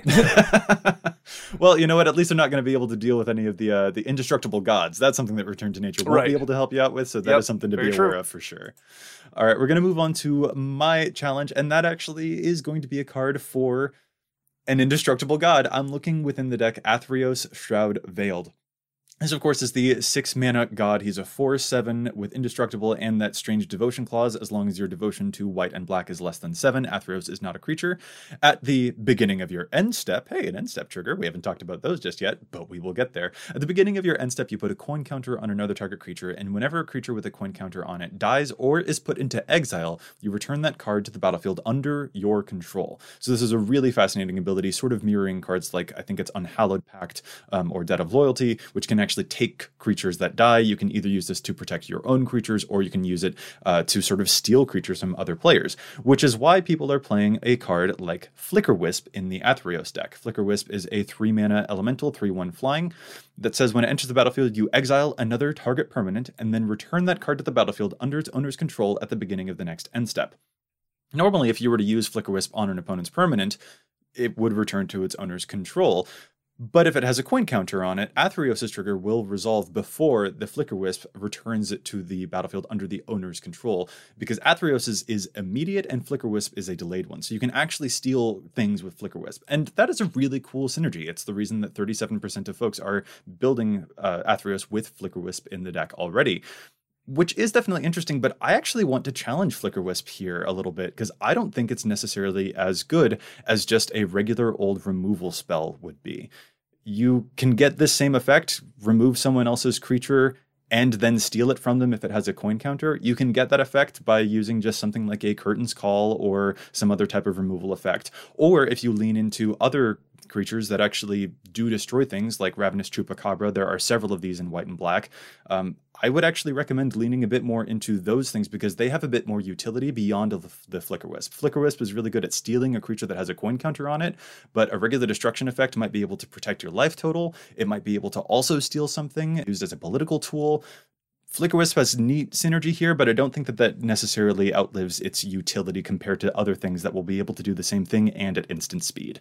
Well, you know what? At least they're not going to be able to deal with any of the uh, the indestructible gods. That's something that Return to Nature won't Right. be able to help you out with, so that Yep, is something to be very aware true. of for sure. All right, we're going to move on to my challenge, and that actually is going to be a card for an indestructible god. I'm looking within the deck Athreos Shroud Veiled. This, of course, is the six mana god. He's a four seven with indestructible and that strange devotion clause. As long as your devotion to white and black is less than seven, Athreos is not a creature. At the beginning of your end step, hey, an end step trigger. We haven't talked about those just yet, but we will get there. At the beginning of your end step, you put a coin counter on another target creature, and whenever a creature with a coin counter on it dies or is put into exile, you return that card to the battlefield under your control. So this is a really fascinating ability, sort of mirroring cards like, I think it's Unhallowed Pact um, or Debt of Loyalty, which can actually take creatures that die. You can either use this to protect your own creatures, or you can use it uh, to sort of steal creatures from other players, which is why people are playing a card like Flicker Wisp in the Athreos deck. Flicker Wisp is a three mana elemental, three one flying, that says when it enters the battlefield, you exile another target permanent and then return that card to the battlefield under its owner's control at the beginning of the next end step. Normally, if you were to use Flicker Wisp on an opponent's permanent, it would return to its owner's control. But if it has a coin counter on it, Athreos' trigger will resolve before the Flicker Wisp returns it to the battlefield under the owner's control, because Athreos is, is immediate and Flicker Wisp is a delayed one. So you can actually steal things with Flicker Wisp. And that is a really cool synergy. It's the reason that thirty-seven percent of folks are building uh, Athreos with Flicker Wisp in the deck already, which is definitely interesting. But I actually want to challenge Flicker Wisp here a little bit, because I don't think it's necessarily as good as just a regular old removal spell would be. You can get this same effect, remove someone else's creature, and then steal it from them if it has a coin counter. You can get that effect by using just something like a Curtain's Call or some other type of removal effect. Or if you lean into other creatures that actually do destroy things, like Ravenous Chupacabra, there are several of these in white and black. Um, I would actually recommend leaning a bit more into those things, because they have a bit more utility beyond the, the Flicker Wisp. Flicker Wisp is really good at stealing a creature that has a coin counter on it, but a regular destruction effect might be able to protect your life total. It might be able to also steal something used as a political tool. Flicker Wisp has neat synergy here, but I don't think that that necessarily outlives its utility compared to other things that will be able to do the same thing and at instant speed.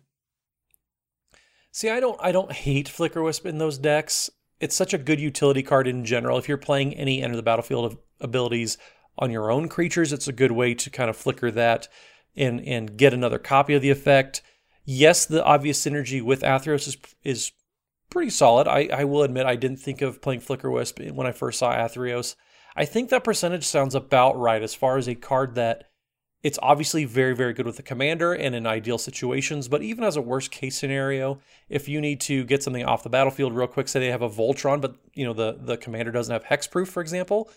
See, I don't I don't hate Flicker Wisp in those decks. It's such a good utility card in general. If you're playing any enter the battlefield of abilities on your own creatures, it's a good way to kind of flicker that and and get another copy of the effect. Yes, the obvious synergy with Athreos is is pretty solid. I, I will admit I didn't think of playing Flicker Wisp when I first saw Athreos. I think that percentage sounds about right as far as a card that it's obviously very, very good with the commander and in ideal situations, but even as a worst case scenario, if you need to get something off the battlefield real quick, say they have a Voltron, but you know the, the commander doesn't have hexproof, for example.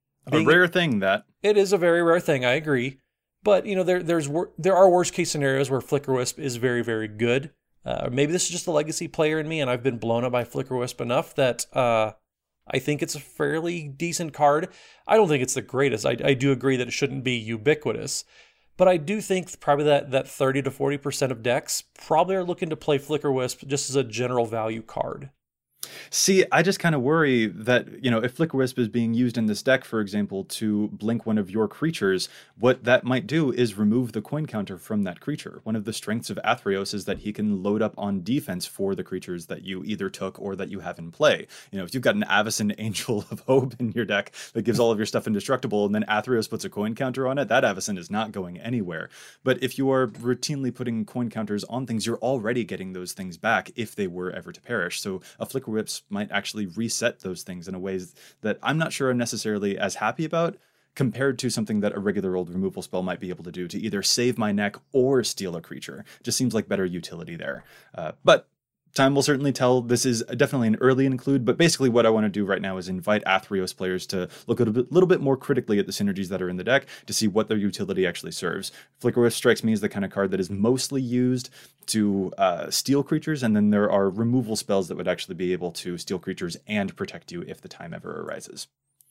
A rare thing, that. It is a very rare thing, I agree. But you know, there there's there are worst case scenarios where Flicker Wisp is very, very good. Uh, maybe this is just a legacy player in me, and I've been blown up by Flicker Wisp enough that uh, I think it's a fairly decent card. I don't think it's the greatest. I, I do agree that it shouldn't be ubiquitous. But I do think probably that, that thirty to forty percent of decks probably are looking to play Flicker Wisp just as a general value card. See, I just kind of worry that, you know, if Flicker Wisp is being used in this deck, for example, to blink one of your creatures, what that might do is remove the coin counter from that creature. One of the strengths of Athreos is that he can load up on defense for the creatures that you either took or that you have in play. You know, if you've got an Avacyn Angel of Hope in your deck that gives all of your stuff indestructible, and then Athreos puts a coin counter on it, that Avacyn is not going anywhere. But if you are routinely putting coin counters on things, you're already getting those things back if they were ever to perish. So a Flicker Wisp might actually reset those things in a ways that I'm not sure I'm necessarily as happy about, compared to something that a regular old removal spell might be able to do to either save my neck or steal a creature. Just seems like better utility there. Uh, but time will certainly tell. This is definitely an early include, but basically what I want to do right now is invite Athreos players to look a bit, little bit more critically at the synergies that are in the deck to see what their utility actually serves. Flicker Wisp strikes me as the kind of card that is mostly used to uh, steal creatures, and then there are removal spells that would actually be able to steal creatures and protect you if the time ever arises.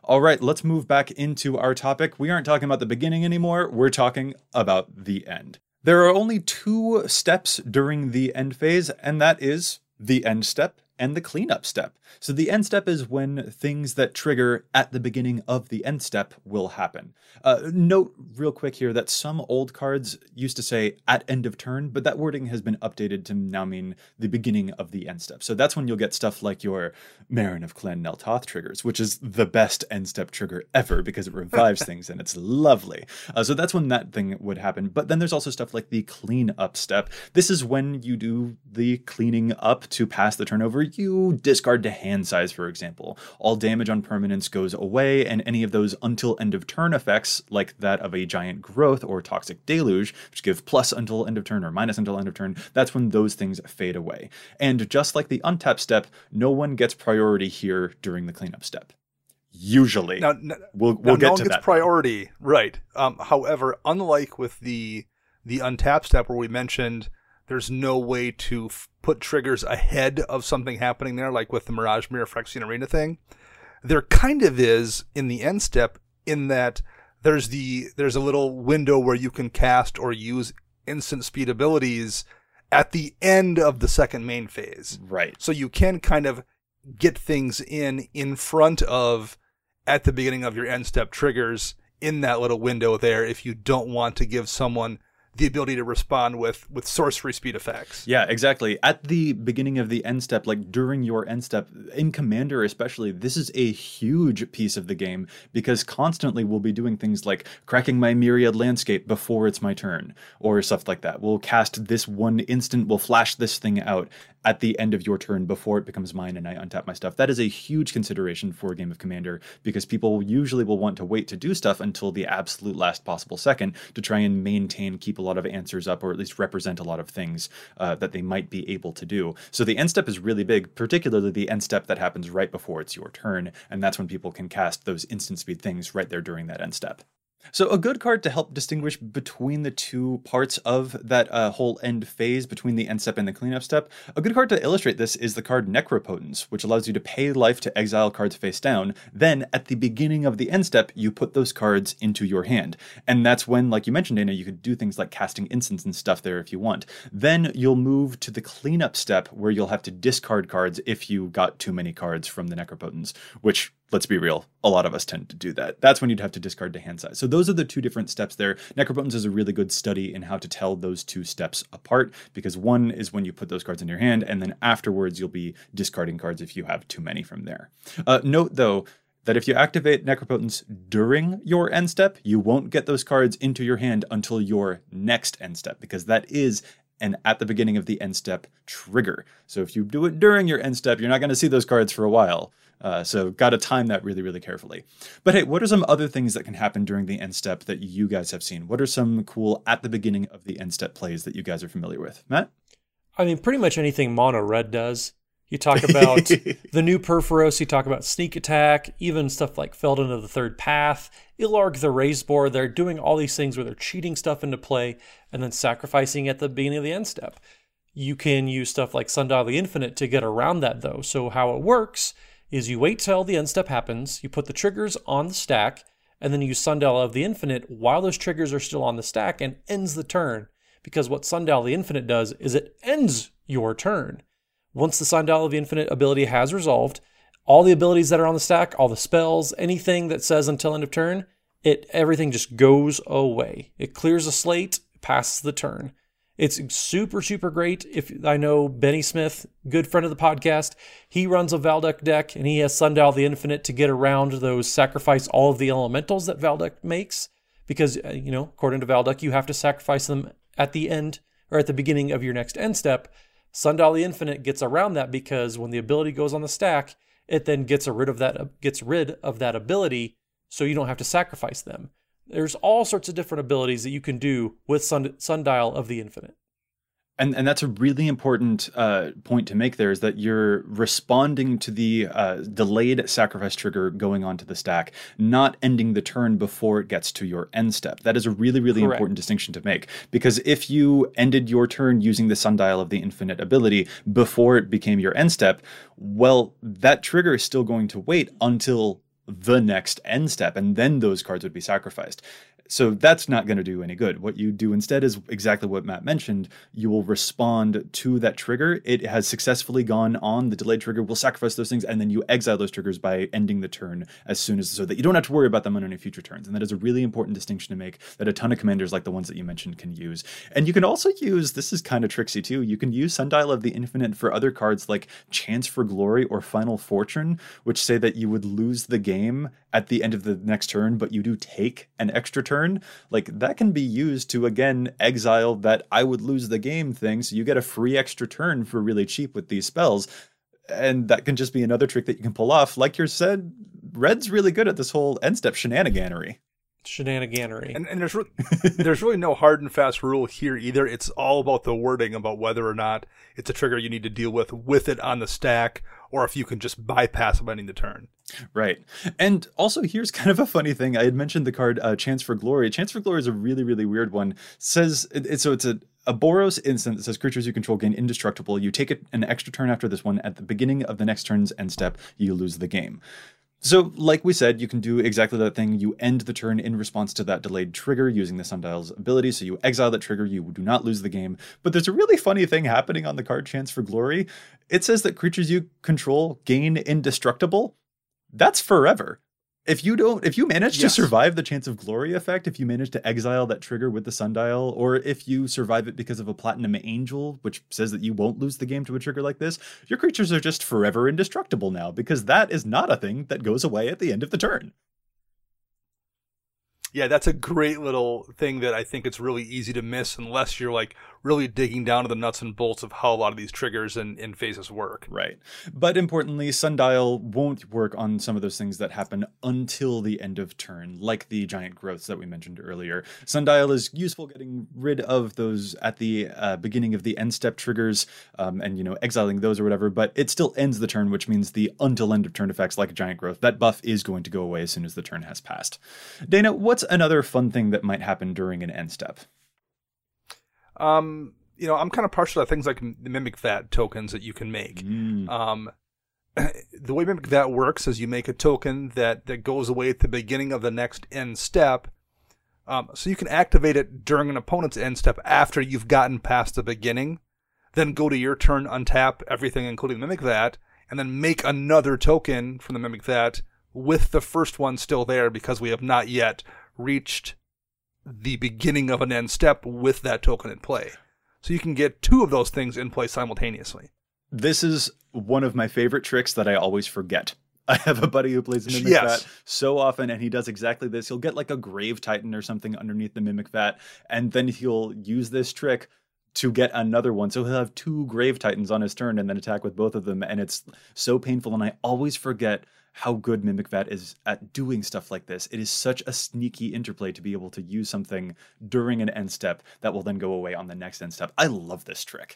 All right, let's move back into our topic. We aren't talking about the beginning anymore. We're talking about the end. There are only two steps during the end phase, and that is the end step and the cleanup step. So the end step is when things that trigger at the beginning of the end step will happen. Uh, note real quick here that some old cards used to say at end of turn, but that wording has been updated to now mean the beginning of the end step. So that's when you'll get stuff like your Marin of Clan Nel Toth triggers, which is the best end step trigger ever because it revives things and it's lovely. Uh, so that's when that thing would happen. But then there's also stuff like the clean up step. This is when you do the cleaning up to pass the turnover. You discard to hand size, for example. All damage on permanence goes away, and any of those until end of turn effects, like that of a giant growth or toxic deluge, which give plus until end of turn or minus until end of turn, that's when those things fade away. And just like the untap step, no one gets priority here during the cleanup step. Usually. Now, n- we'll we'll now get no one to gets that. priority, right? Um, however, unlike with the the untap step where we mentioned there's no way to f- put triggers ahead of something happening there, like with the Mirage Mirror Phyrexian Arena thing, there kind of is in the end step in that there's the there's a little window where you can cast or use instant speed abilities at the end of the second main phase. Right. So you can kind of get things in in front of at the beginning of your end step triggers in that little window there if you don't want to give someone the ability to respond with, with sorcery speed effects. Yeah, exactly. At the beginning of the end step, like during your end step, in Commander especially, this is a huge piece of the game because constantly we'll be doing things like cracking my Myriad Landscape before it's my turn or stuff like that. We'll cast this one instant, we'll flash this thing out at the end of your turn before it becomes mine and I untap my stuff. That is a huge consideration for a game of Commander because people usually will want to wait to do stuff until the absolute last possible second to try and maintain, keep a lot of answers up, or at least represent a lot of things uh, that they might be able to do. So the end step is really big, particularly the end step that happens right before it's your turn, and that's when people can cast those instant speed things right there during that end step. So a good card to help distinguish between the two parts of that uh, whole end phase, between the end step and the cleanup step, a good card to illustrate this is the card Necropotence, which allows you to pay life to exile cards face down. Then, at the beginning of the end step, you put those cards into your hand. And that's when, like you mentioned, Dana, you could do things like casting instants and stuff there if you want. Then you'll move to the cleanup step, where you'll have to discard cards if you got too many cards from the Necropotence, which, let's be real, a lot of us tend to do that. That's when you'd have to discard to hand size. So those are the two different steps there. Necropotence is a really good study in how to tell those two steps apart, because one is when you put those cards in your hand, and then afterwards you'll be discarding cards if you have too many from there. Uh, note, though, that if you activate Necropotence during your end step, you won't get those cards into your hand until your next end step, because that is an at the beginning of the end step trigger. So if you do it during your end step, you're not going to see those cards for a while. Uh, so got to time that really, really carefully. But hey, what are some other things that can happen during the end step that you guys have seen? What are some cool at the beginning of the end step plays that you guys are familiar with? Matt? I mean, pretty much anything mono red does. You talk about the new Purphoros, you talk about Sneak Attack, even stuff like Feldon of the Third Path, Ilarg the Raised Board. They're doing all these things where they're cheating stuff into play and then sacrificing at the beginning of the end step. You can use stuff like Sundial the Infinite to get around that, though. So how it works is you wait till the end step happens, you put the triggers on the stack, and then you use Sundial of the Infinite while those triggers are still on the stack and ends the turn. Because what Sundial the Infinite does is it ends your turn. Once the Sundial of the Infinite ability has resolved, all the abilities that are on the stack, all the spells, anything that says until end of turn, it everything just goes away. It clears the slate, passes the turn. It's super, super great. If I know Benny Smith, good friend of the podcast, he runs a Valduk deck and he has Sundial the Infinite to get around those sacrifice all of the elementals that Valduk makes. Because, you know, according to Valduk, you have to sacrifice them at the end or at the beginning of your next end step. Sundial the Infinite gets around that because when the ability goes on the stack, it then gets rid of that gets rid of that ability, so you don't have to sacrifice them. There's all sorts of different abilities that you can do with Sun, Sundial of the Infinite. And and that's a really important uh, point to make there, is that you're responding to the uh, delayed sacrifice trigger going onto the stack, not ending the turn before it gets to your end step. That is a really, really Correct. important distinction to make. Because if you ended your turn using the Sundial of the Infinite ability before it became your end step, well, that trigger is still going to wait until the next end step, and then those cards would be sacrificed. So that's not going to do any good. What you do instead is exactly what Matt mentioned. You will respond to that trigger. It has successfully gone on. The delayed trigger will sacrifice those things, and then you exile those triggers by ending the turn as soon as, so that you don't have to worry about them on any future turns. And that is a really important distinction to make that a ton of commanders like the ones that you mentioned can use. And you can also use, this is kind of tricksy too, you can use Sundial of the Infinite for other cards like Chance for Glory or Final Fortune, which say that you would lose the game at the end of the next turn, but you do take an extra turn. Like, that can be used to, again, exile that I would lose the game thing, so you get a free extra turn for really cheap with these spells. And that can just be another trick that you can pull off. Like you said, Red's really good at this whole end step shenaniganery. Shenaniganery. And, and there's, re- there's really no hard and fast rule here either. It's all about the wording about whether or not it's a trigger you need to deal with with it on the stack, or if you can just bypass it by ending the turn. Right. And also, here's kind of a funny thing. I had mentioned the card uh, Chance for Glory. Chance for Glory is a really, really weird one. It says, it, it, so it's a, a Boros instant that says creatures you control gain indestructible. You take it an extra turn after this one. At the beginning of the next turn's end step, you lose the game. So, like we said, you can do exactly that thing. You end the turn in response to that delayed trigger using the Sundial's ability. So you exile that trigger, you do not lose the game. But there's a really funny thing happening on the card Chance for Glory. It says that creatures you control gain indestructible. That's forever. If you don't, if you manage Yes. to survive the Chance of Glory effect, if you manage to exile that trigger with the Sundial, or if you survive it because of a Platinum Angel, which says that you won't lose the game to a trigger like this, your creatures are just forever indestructible now, because that is not a thing that goes away at the end of the turn. Yeah, that's a great little thing that I think it's really easy to miss unless you're like really digging down to the nuts and bolts of how a lot of these triggers and, and phases work. Right. But importantly, Sundial won't work on some of those things that happen until the end of turn, like the giant growths that we mentioned earlier. Sundial is useful getting rid of those at the uh, beginning of the end step triggers um, and, you know, exiling those or whatever, but it still ends the turn, which means the until end of turn effects like giant growth, that buff is going to go away as soon as the turn has passed. Dana, what's another fun thing that might happen during an end step? Um, you know, I'm kind of partial to things like the Mimic Vat tokens that you can make. Mm. Um, the way Mimic Vat works is you make a token that, that goes away at the beginning of the next end step. Um, so you can activate it during an opponent's end step after you've gotten past the beginning. Then go to your turn, untap everything, including Mimic Vat, and then make another token from the Mimic Vat with the first one still there, because we have not yet reached the beginning of an end step with that token in play. So you can get two of those things in play simultaneously. This is one of my favorite tricks that I always forget. I have a buddy who plays the Mimic Yes. Vat so often, and he does exactly this. He'll get like a Grave Titan or something underneath the Mimic Vat, and then he'll use this trick to get another one. So he'll have two Grave Titans on his turn and then attack with both of them, and it's so painful, and I always forget how good Mimic Vat is at doing stuff like this. It is such a sneaky interplay to be able to use something during an end step that will then go away on the next end step. I love this trick.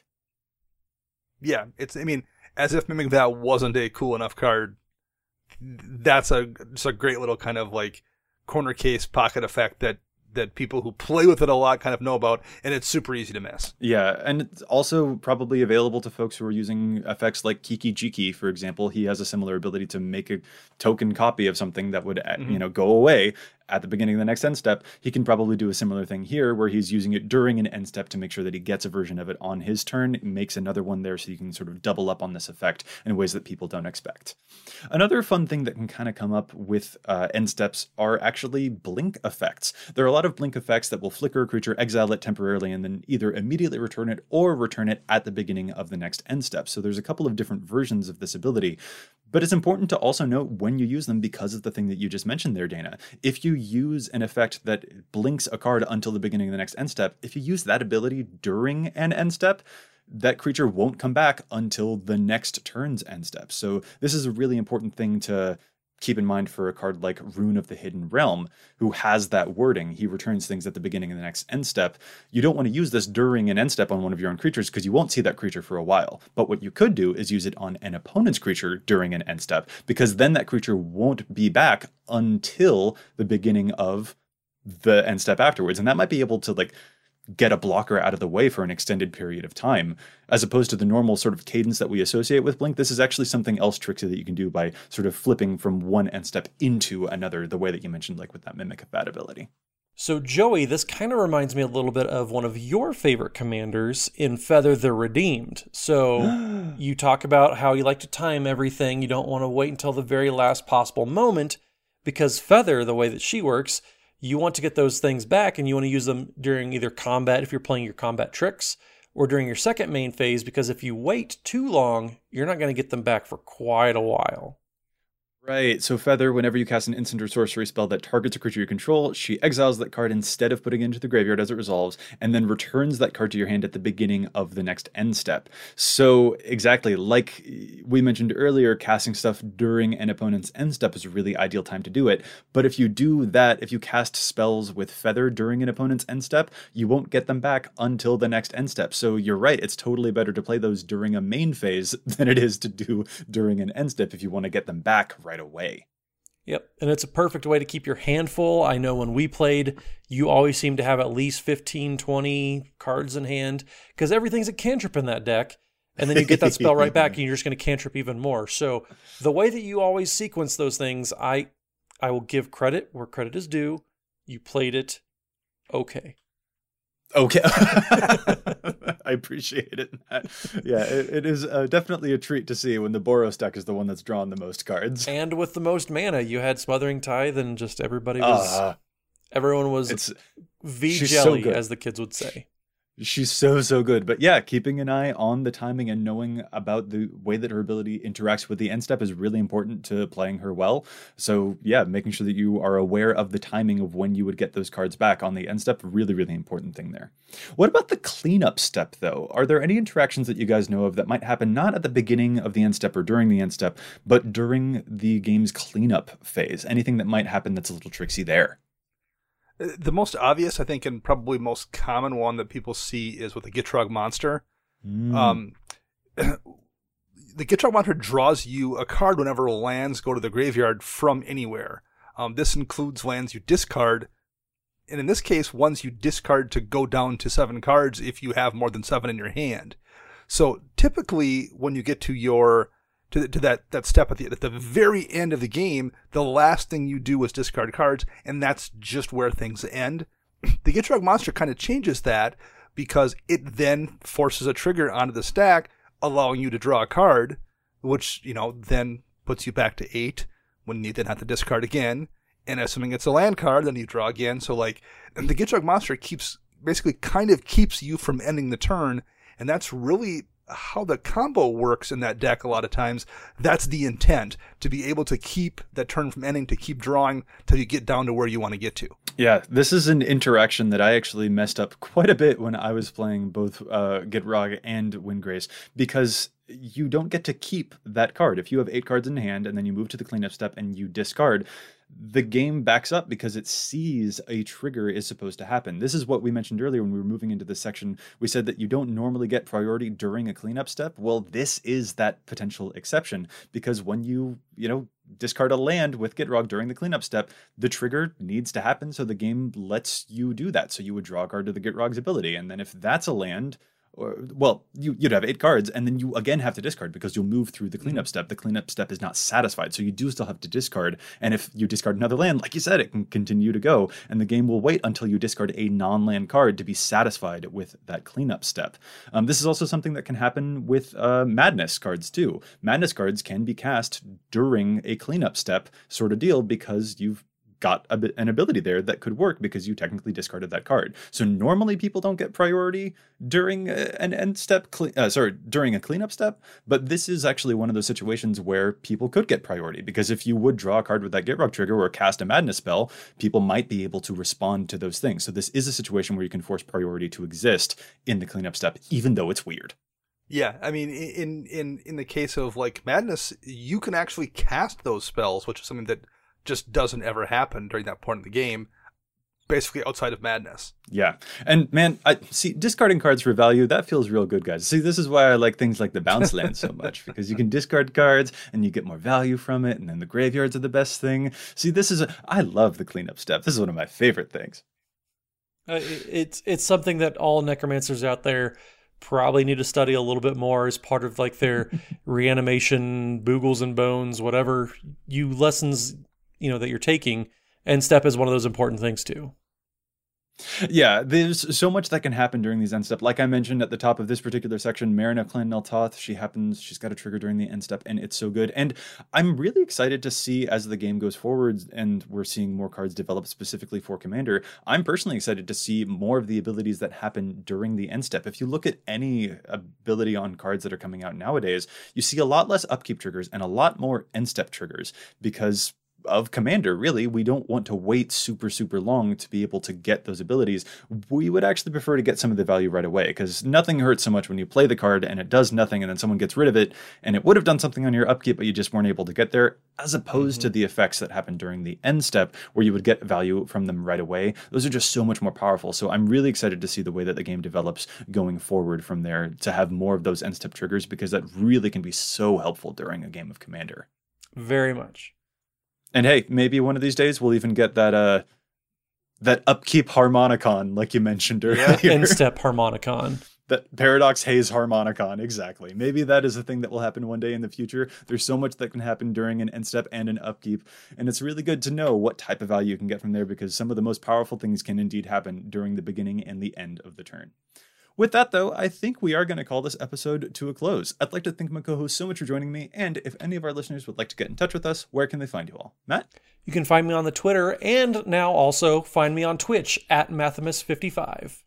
Yeah, it's, I mean, as if Mimic Vat wasn't a cool enough card, that's a, just a great little kind of like corner case pocket effect that that people who play with it a lot kind of know about, and it's super easy to miss. Yeah, and it's also probably available to folks who are using effects like Kiki Jiki, for example. He has a similar ability to make a token copy of something that would, mm-hmm. you know, go away at the beginning of the next end step. He can probably do a similar thing here, where he's using it during an end step to make sure that he gets a version of it on his turn, makes another one there, so you can sort of double up on this effect in ways that people don't expect. Another fun thing that can kind of come up with uh, end steps are actually blink effects. There are a lot of blink effects that will flicker a creature, exile it temporarily, and then either immediately return it or return it at the beginning of the next end step. So there's a couple of different versions of this ability. But it's important to also note when you use them because of the thing that you just mentioned there, Dana. If you use an effect that blinks a card until the beginning of the next end step, if you use that ability during an end step, that creature won't come back until the next turn's end step. So this is a really important thing to keep in mind for a card like Rune of the Hidden Realm, who has that wording. He returns things at the beginning of the next end step. You don't want to use this during an end step on one of your own creatures because you won't see that creature for a while. But what you could do is use it on an opponent's creature during an end step, because then that creature won't be back until the beginning of the end step afterwards. And that might be able to like get a blocker out of the way for an extended period of time, as opposed to the normal sort of cadence that we associate with Blink. This is actually something else tricksy that you can do by sort of flipping from one end step into another, the way that you mentioned, like with that Mimic of Bad ability. So Joey, this kind of reminds me a little bit of one of your favorite commanders in Feather the Redeemed. So you talk about how you like to time everything. You don't want to wait until the very last possible moment, because Feather, the way that she works, you want to get those things back and you want to use them during either combat, if you're playing your combat tricks, or during your second main phase, because if you wait too long, you're not going to get them back for quite a while. Right, so Feather, whenever you cast an instant or sorcery spell that targets a creature you control, she exiles that card instead of putting it into the graveyard as it resolves, and then returns that card to your hand at the beginning of the next end step. So exactly, like we mentioned earlier, casting stuff during an opponent's end step is a really ideal time to do it. But if you do that, if you cast spells with Feather during an opponent's end step, you won't get them back until the next end step. So you're right, it's totally better to play those during a main phase than it is to do during an end step if you want to get them back right away. Yep, and it's a perfect way to keep your hand full. I know when we played, you always seem to have at least fifteen, twenty cards in hand, because everything's a cantrip in that deck, and then you get that spell right back and you're just going to cantrip even more. So the way that you always sequence those things, I I will give credit where credit is due. You played it okay. Okay. I appreciate it, Matt. Yeah, it, it is uh, definitely a treat to see when the Boros deck is the one that's drawn the most cards. And with the most mana, you had Smothering Tithe, and just everybody was, uh, everyone was it's, V-jelly, so as the kids would say. She's so, so good. But yeah, keeping an eye on the timing and knowing about the way that her ability interacts with the end step is really important to playing her well. So yeah, making sure that you are aware of the timing of when you would get those cards back on the end step, really, really important thing there. What about the cleanup step though? Are there any interactions that you guys know of that might happen not at the beginning of the end step or during the end step, but during the game's cleanup phase? Anything that might happen that's a little tricksy there? The most obvious, I think, and probably most common one that people see is with the Gitrog monster. Mm. Um, the Gitrog monster draws you a card whenever lands go to the graveyard from anywhere. Um, this includes lands you discard, and in this case, ones you discard to go down to seven cards if you have more than seven in your hand. So typically, when you get to your To, the, to that, that step at the, at the very end of the game, the last thing you do is discard cards, and that's just where things end. The Gitrog monster kind of changes that because it then forces a trigger onto the stack, allowing you to draw a card, which, you know, then puts you back to eight when you then have to discard again. And assuming it's a land card, then you draw again. So, like, the Gitrog monster keeps, basically kind of keeps you from ending the turn, and that's really how the combo works in that deck a lot of times. That's the intent, to be able to keep that turn from ending, to keep drawing till you get down to where you want to get to. Yeah, this is an interaction that I actually messed up quite a bit when I was playing both uh, Gitrog and Windgrace, because you don't get to keep that card. If you have eight cards in hand and then you move to the cleanup step and you discard, the game backs up because it sees a trigger is supposed to happen. This is what we mentioned earlier when we were moving into this section. We said that you don't normally get priority during a cleanup step. Well, this is that potential exception, because when you, you know, discard a land with Gitrog during the cleanup step, the trigger needs to happen, so the game lets you do that. So you would draw a card to the Gitrog's ability, and then if that's a land, or, well, you, you'd have eight cards, and then you again have to discard because you'll move through the cleanup step. The cleanup step is not satisfied, so you do still have to discard. And if you discard another land, like you said, it can continue to go, and the game will wait until you discard a non-land card to be satisfied with that cleanup step. Um, this is also something that can happen with uh, Madness cards too. Madness cards can be cast during a cleanup step sort of deal because you've got a bit, an ability there that could work because you technically discarded that card. So normally people don't get priority during an end step, cle- uh, sorry, during a cleanup step, but this is actually one of those situations where people could get priority, because if you would draw a card with that Gitrog trigger or cast a Madness spell, people might be able to respond to those things. So this is a situation where you can force priority to exist in the cleanup step, even though it's weird. Yeah, I mean, in in in the case of like Madness, you can actually cast those spells, which is something that just doesn't ever happen during that point of the game, basically outside of Madness. Yeah. And man, I see discarding cards for value, that feels real good, guys. See, this is why I like things like the bounce land so much, because you can discard cards and you get more value from it, and then the graveyards are the best thing. See, this is a, I love the cleanup step. This is one of my favorite things. Uh, it's it's something that all necromancers out there probably need to study a little bit more as part of like their reanimation, boogles and bones, whatever you lessons, you know, that you're taking. End step is one of those important things too. Yeah, there's so much that can happen during these end step. Like I mentioned at the top of this particular section, Marina Clan Neltoth, she happens, she's got a trigger during the end step, and it's so good. And I'm really excited to see as the game goes forward and we're seeing more cards develop specifically for Commander. I'm personally excited to see more of the abilities that happen during the end step. If you look at any ability on cards that are coming out nowadays, you see a lot less upkeep triggers and a lot more end step triggers because of Commander. Really, we don't want to wait super super long to be able to get those abilities. We would actually prefer to get some of the value right away, because nothing hurts so much when you play the card and it does nothing and then someone gets rid of it and it would have done something on your upkeep but you just weren't able to get there, as opposed mm-hmm. to the effects that happen during the end step where you would get value from them right away. Those are just so much more powerful. So I'm really excited to see the way that the game develops going forward from there to have more of those end step triggers, because that really can be so helpful during a game of Commander. Very much. And hey, maybe one of these days we'll even get that uh, that upkeep Harmonicon, like you mentioned earlier. Yeah. End-step Harmonicon. That Paradox Haze Harmonicon, exactly. Maybe that is a thing that will happen one day in the future. There's so much that can happen during an end step and an upkeep, and it's really good to know what type of value you can get from there, because some of the most powerful things can indeed happen during the beginning and the end of the turn. With that, though, I think we are going to call this episode to a close. I'd like to thank my co-host so much for joining me, and if any of our listeners would like to get in touch with us, where can they find you all? Matt? You can find me on the Twitter, and now also find me on Twitch at Mathimus fifty-five.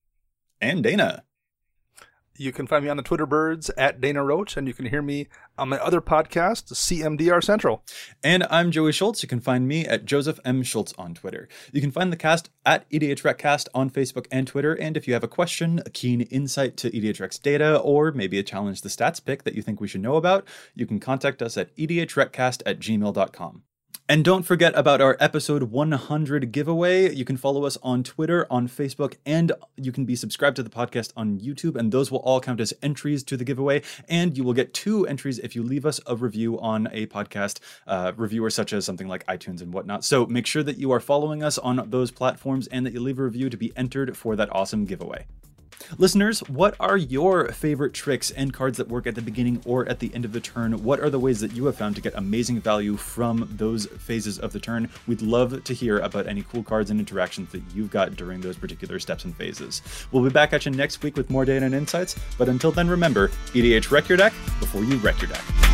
And Dana? You can find me on the Twitter birds at Dana Roach, and you can hear me on my other podcast, C M D R Central. And I'm Joey Schultz. You can find me at Joseph M. Schultz on Twitter. You can find the cast at EDHRECcast on Facebook and Twitter. And if you have a question, a keen insight to EDHREC's data, or maybe a challenge the stats pick that you think we should know about, you can contact us at edhrecast at gmail dot com. And don't forget about our episode one hundred giveaway. You can follow us on Twitter, on Facebook, and you can be subscribed to the podcast on YouTube, and those will all count as entries to the giveaway. And you will get two entries if you leave us a review on a podcast uh, reviewer, such as something like iTunes and whatnot. So make sure that you are following us on those platforms and that you leave a review to be entered for that awesome giveaway. Listeners, what are your favorite tricks and cards that work at the beginning or at the end of the turn? What are the ways that you have found to get amazing value from those phases of the turn? We'd love to hear about any cool cards and interactions that you've got during those particular steps and phases. We'll be back at you next week with more data and insights, but until then, remember, E D H wreck your deck before you wreck your deck.